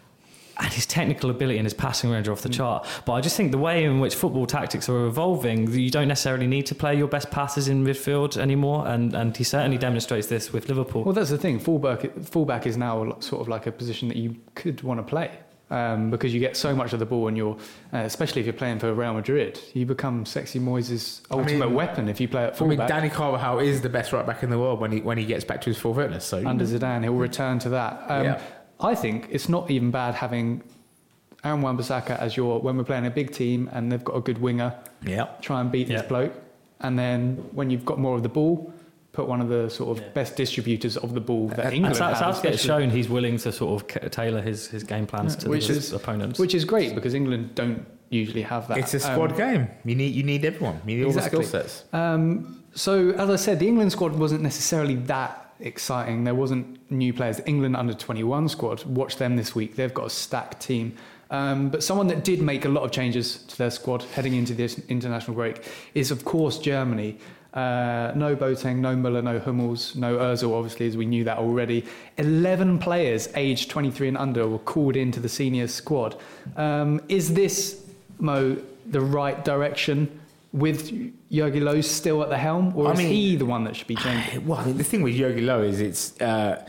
Speaker 3: And his technical ability and his passing range are off the
Speaker 1: Mm.
Speaker 3: chart. But I just think the way in which football tactics are evolving, you don't necessarily need to play your best passes in midfield anymore. And, and he certainly demonstrates this with Liverpool.
Speaker 1: Well, that's the thing. Fullback, fullback is now sort of like a position that you could want to play um, because you get so much of the ball, and you're, uh, especially if you're playing for Real Madrid, you become Sexy Moyes' ultimate
Speaker 2: mean-
Speaker 1: weapon if you play at
Speaker 2: I mean,
Speaker 1: fullback.
Speaker 2: Danny Carvajal is the best right back in the world when he when he gets back to his full fitness. So
Speaker 1: Under Zidane, he'll return to that. Um,
Speaker 2: Yeah.
Speaker 1: I think it's not even bad having Aaron Wan-Bissaka as your, when we're playing a big team and they've got a good winger,
Speaker 2: yeah,
Speaker 1: try and beat this
Speaker 3: Yeah.
Speaker 1: bloke. And then when you've got more of the ball, put one of the sort of
Speaker 3: Yeah.
Speaker 1: best distributors of the ball that
Speaker 2: And
Speaker 1: England
Speaker 3: And South-
Speaker 1: have,
Speaker 3: Southgate's
Speaker 1: especially.
Speaker 3: shown he's willing to sort of c- tailor his, his game plans
Speaker 1: Yeah,
Speaker 3: to
Speaker 1: which
Speaker 3: his
Speaker 1: is-
Speaker 3: opponents.
Speaker 1: Which is great because England don't usually have that.
Speaker 2: it's a squad
Speaker 1: Um,
Speaker 2: game. You need you need everyone. You need
Speaker 1: Exactly.
Speaker 2: all the skill sets.
Speaker 1: Um, so, as I said, the England squad wasn't necessarily that exciting. There wasn't new players. The England under twenty-one squad, watch them this week. They've got a stacked team. Um, but someone that did make a lot of changes to their squad heading into this international break is, of course, Germany. Uh, no Boateng, no Müller, no Hummels, no Ozil, obviously, as we knew that already. eleven players aged twenty-three and under were called into the senior squad. Um, is this, Mo, the right direction with Jurgi Low still at the helm? Or
Speaker 2: I
Speaker 1: is
Speaker 2: mean-
Speaker 1: he the one that should be changing?
Speaker 2: Well, I mean, the thing with Jurgi Low is it's uh,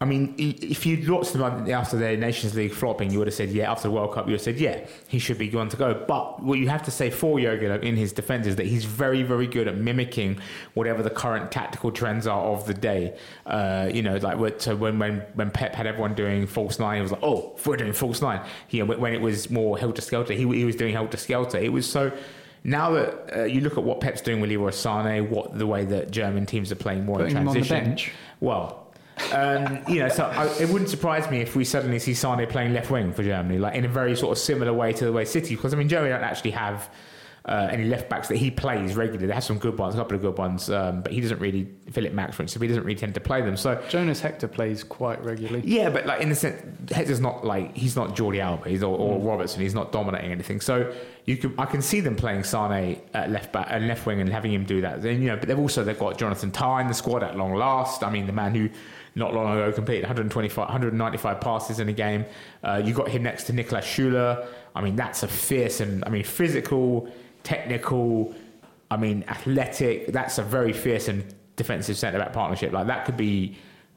Speaker 2: I mean, if you'd watched them after their Nations League flopping, you would have said, yeah, after the World Cup, you would have said, yeah, he should be going to go. But what you have to say for Jurgen in his defence is that he's very, very good at mimicking whatever the current tactical trends are of the day. Uh, you know, like so when, when, when Pep had everyone doing false nine, he was like, oh, we're doing false nine. You know, when it was more helter-skelter, he, he was doing helter-skelter. It was so... Now that uh, you look at what Pep's doing with Leroy Sané, what the way that German teams are playing more
Speaker 1: Putting
Speaker 2: in transition...
Speaker 1: him on the bench.
Speaker 2: Well... um, you know, so I, it wouldn't surprise me if we suddenly see Sané playing left wing for Germany, like in a very sort of similar way to the way City, because I mean, Germany don't actually have uh, any left backs that he plays regularly. They have some good ones, a couple of good ones, um, but he doesn't really. Philip Max, for instance, he doesn't really tend to play them. So
Speaker 1: Jonas Hector plays quite regularly.
Speaker 2: Yeah, but like in the sense, Hector's not like he's not Jordi Alba, he's or, or mm. Robertson. He's not dominating anything. So you can, I can see them playing Sané at left back and left wing and having him do that. Then you know, but they've also they've got Jonathan Tah in the squad at long last. I mean, the man who. Not long ago, completed one twenty-five, one ninety-five passes in a game. Uh, you got him next to Niklas Schüller. I mean, that's a fierce and, I mean, physical, technical, I mean, athletic. That's a very fierce and defensive centre-back partnership. Like, that could be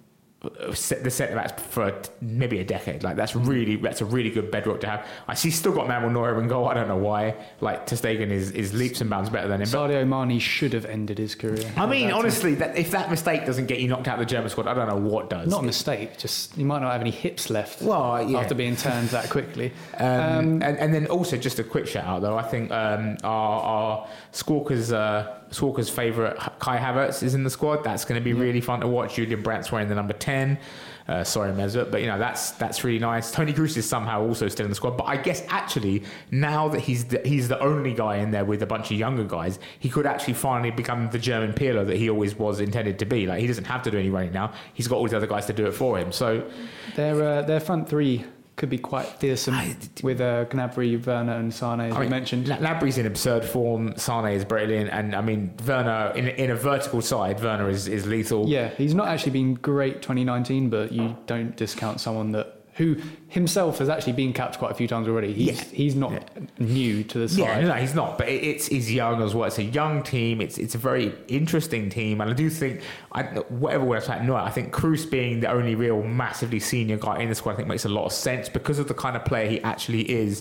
Speaker 2: the centre-backs for maybe a decade. Like, that's really, that's a really good bedrock to have. I see still got Manuel Neuer in goal. I don't know why. Like, Ter Stegen is, is leaps and bounds better than him.
Speaker 1: Sadio Mane should have ended his career.
Speaker 2: I mean, honestly, that, if that mistake doesn't get you knocked out of the German squad, I don't know what does.
Speaker 1: Not a mistake, just you might not have any hips left
Speaker 2: well, yeah.
Speaker 1: after being turned that quickly.
Speaker 2: Um, um, and, and then also, just a quick shout out, though, I think um, our, our Squawkers... Uh, Squawker's favourite Kai Havertz is in the squad. That's going to be yeah. really fun to watch. Julian Brandt's wearing the number ten. Uh, sorry, Mesut, but you know that's that's really nice. Tony Kroos is somehow also still in the squad, but I guess actually now that he's the, he's the only guy in there with a bunch of younger guys, he could actually finally become the German Pirlo that he always was intended to be. Like he doesn't have to do any running now. He's got all these other guys to do it for him. So
Speaker 1: their uh, their front three could be quite fearsome I, with uh, Gnabry, Werner and Sané, as I you mean, mentioned.
Speaker 2: Gnabry's in absurd form, Sané is brilliant, and I mean, Werner, in, in a vertical side, Werner is, is lethal.
Speaker 1: Yeah, he's not actually been great twenty nineteen, but you don't discount someone that who himself has actually been capped quite a few times already. He's yeah. he's not yeah. new to the side.
Speaker 2: Yeah, no, he's not. But it, it's he's young as well. It's a young team. It's it's a very interesting team, and I do think I, whatever way I no, I think Kroos being the only real massively senior guy in the squad, I think makes a lot of sense because of the kind of player he actually is.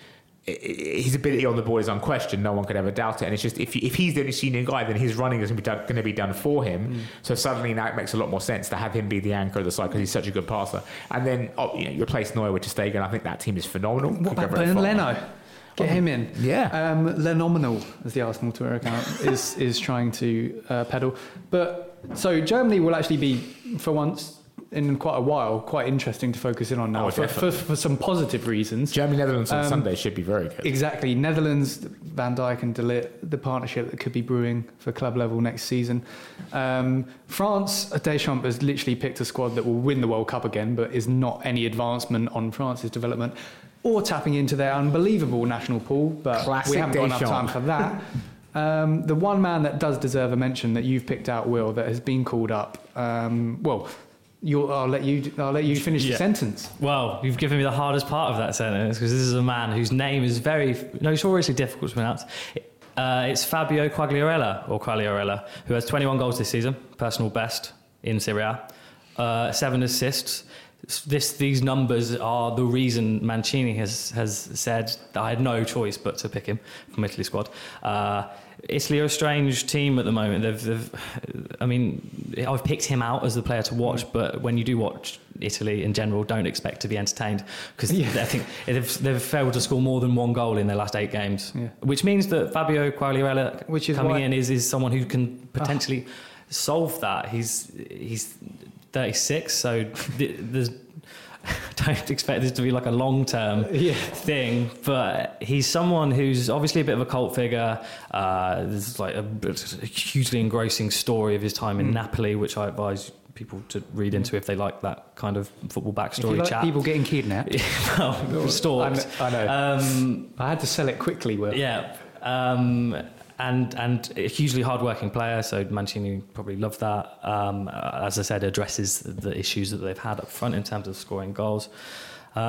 Speaker 2: His ability on the ball is unquestioned. No one could ever doubt it. And it's just if if he's the only senior guy, then his running is going to be done, going to be done for him. Mm. So suddenly now it makes a lot more sense to have him be the anchor of the side because he's such a good passer. And then oh, you know, you replace Neuer with Ter Stegen. I think that team is phenomenal.
Speaker 1: What about Bernd Leno? Get oh, him in.
Speaker 2: Yeah.
Speaker 1: Um, Lenominal, as the Arsenal Twitter account is is trying to uh, peddle. But so Germany will actually be for once. In quite a while, quite interesting to focus in on now
Speaker 2: oh,
Speaker 1: for, for, for some positive reasons.
Speaker 2: Germany Netherlands on um, Sunday should be very good.
Speaker 1: Exactly, Netherlands, Van Dijk and De Ligt, the partnership that could be brewing for club level next season. Um, France, Deschamps has literally picked a squad that will win the World Cup again, but is not any advancement on France's development or tapping into their unbelievable national pool. But
Speaker 2: Classic
Speaker 1: we haven't got
Speaker 2: Deschamps.
Speaker 1: enough time for that. Um, the one man that does deserve a mention that you've picked out, Will, that has been called up. Um, well. You'll, I'll let you. I'll let you finish yeah. the sentence.
Speaker 3: Well, you've given me the hardest part of that sentence because this is a man whose name is very notoriously difficult to pronounce. Uh, it's Fabio Quagliarella or Quagliarella, who has twenty-one goals this season, personal best in Serie A, uh, seven assists. This these numbers are the reason Mancini has has said that I had no choice but to pick him from Italy squad. Uh, Italy are a strange team at the moment. They've, they've, I mean, I've picked him out as the player to watch, but when you do watch Italy in general, don't expect to be entertained because yeah. I think they've, they've failed to score more than one goal in their last eight games, yeah. which means that Fabio Quagliarella which is coming why... in is, is someone who can potentially oh. solve that. He's he's thirty-six, so there's. Don't expect this to be like a long-term yeah. thing, but he's someone who's obviously a bit of a cult figure. Uh, there's like a, a hugely engrossing story of his time in mm. Napoli, which I advise people to read into if they like that kind of football backstory
Speaker 1: if you like
Speaker 3: chat.
Speaker 1: People getting kidnapped.
Speaker 3: well, stalked.
Speaker 1: I know.
Speaker 3: Um,
Speaker 1: I had to sell it quickly, Will.
Speaker 3: Yeah. Um, And and a hugely hardworking player, so Mancini probably loved that. Um, as I said, addresses the issues that they've had up front in terms of scoring goals.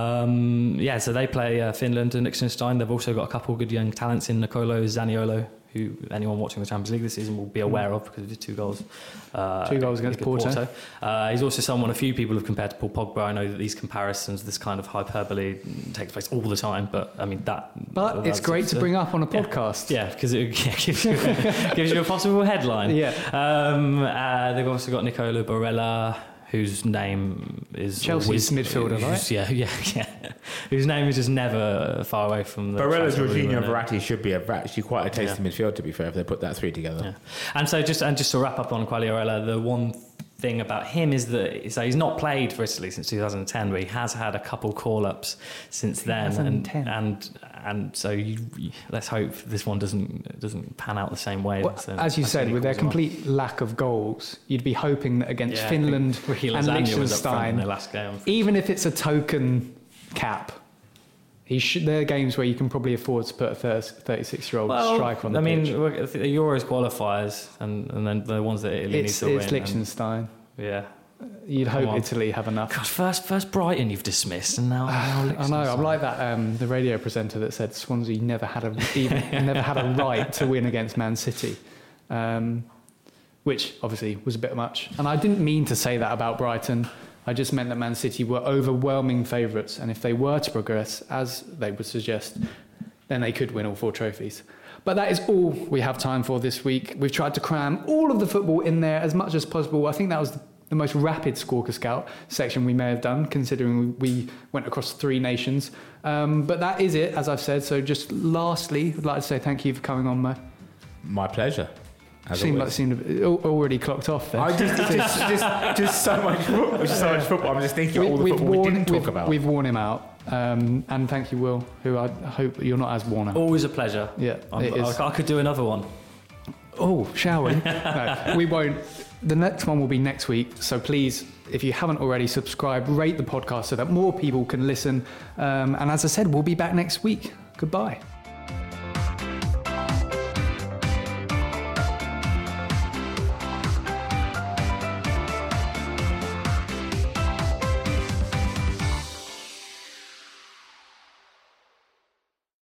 Speaker 3: Um, yeah, so they play uh, Finland and Liechtenstein. They've also got a couple of good young talents in Nicolo Zaniolo, who anyone watching the Champions League this season will be aware of because of his two goals. Uh,
Speaker 1: two goals against Porto.
Speaker 3: Porto. Uh, he's also someone a few people have compared to Paul Pogba. I know that these comparisons, this kind of hyperbole takes place all the time, but I mean that...
Speaker 1: But it's great to bring up on a podcast.
Speaker 3: Yeah, because it yeah, gives, you, gives you a possible headline.
Speaker 1: Yeah.
Speaker 3: Um, uh, they've also got Nicola Barella, whose name is
Speaker 1: Chelsea's
Speaker 3: always,
Speaker 1: midfielder, right?
Speaker 3: Yeah, yeah, yeah. Whose name is just never far away from the...
Speaker 2: Barella, Jorginho and Verratti should be a, actually quite a tasty
Speaker 3: yeah.
Speaker 2: midfield, to be fair, if they put that three together.
Speaker 3: Yeah. And so just and just to wrap up on Quagliarella, the one thing about him is that so he's not played for Italy since two thousand ten, but he has had a couple call-ups since then. And, and and so you, you, let's hope this one doesn't doesn't pan out the same way.
Speaker 1: Well,
Speaker 3: as, uh,
Speaker 1: as you
Speaker 3: as
Speaker 1: said, with their
Speaker 3: well.
Speaker 1: complete lack of goals, you'd be hoping that against
Speaker 3: Yeah,
Speaker 1: Finland
Speaker 3: Ricky
Speaker 1: and
Speaker 3: Lasagna was up front in
Speaker 1: Liechtenstein,
Speaker 3: their last game.
Speaker 1: even if it's a token cap, he should, there are games where you can probably afford to put a thirty-six-year-old
Speaker 3: Well,
Speaker 1: striker on the
Speaker 3: I mean,
Speaker 1: pitch.
Speaker 3: look, the Euros qualifiers and, and then the ones that Italy
Speaker 1: It's,
Speaker 3: need to
Speaker 1: it's
Speaker 3: win. and-
Speaker 1: Liechtenstein.
Speaker 3: Yeah.
Speaker 1: You'd
Speaker 3: Come
Speaker 1: hope
Speaker 3: on.
Speaker 1: Italy have enough.
Speaker 3: God, first, first Brighton you've dismissed, and now, now
Speaker 1: I know.
Speaker 3: Liechtenstein.
Speaker 1: I'm like that. Um, the radio presenter that said Swansea never had a even never had a right to win against Man City, um, which obviously was a bit much. And I didn't mean to say that about Brighton. I just meant that Man City were overwhelming favourites, and if they were to progress, as they would suggest, then they could win all four trophies. But that is all we have time for this week. We've tried to cram all of the football in there as much as possible. I think that was the the most rapid Squawker Scout section we may have done, considering we went across three nations. Um, but that is it, as I've said. So just lastly, I'd like to say thank you for coming on, Mo.
Speaker 2: My pleasure. As
Speaker 1: Seemed like
Speaker 2: always.
Speaker 1: seemed already clocked off there.
Speaker 2: I just, just, just, just so much football. Just so much football. I'm just thinking of all the football we didn't talk
Speaker 1: we've,
Speaker 2: about.
Speaker 1: We've worn him out. Um, and thank you, Will, who I hope you're not as worn out.
Speaker 3: Always a pleasure.
Speaker 1: Yeah,
Speaker 3: I'm,
Speaker 1: it is.
Speaker 3: I, I could do another one.
Speaker 1: Oh, shall we? No, we won't. The next one will be next week. So please, if you haven't already, subscribe, rate the podcast so that more people can listen. Um, and as I said, we'll be back next week. Goodbye.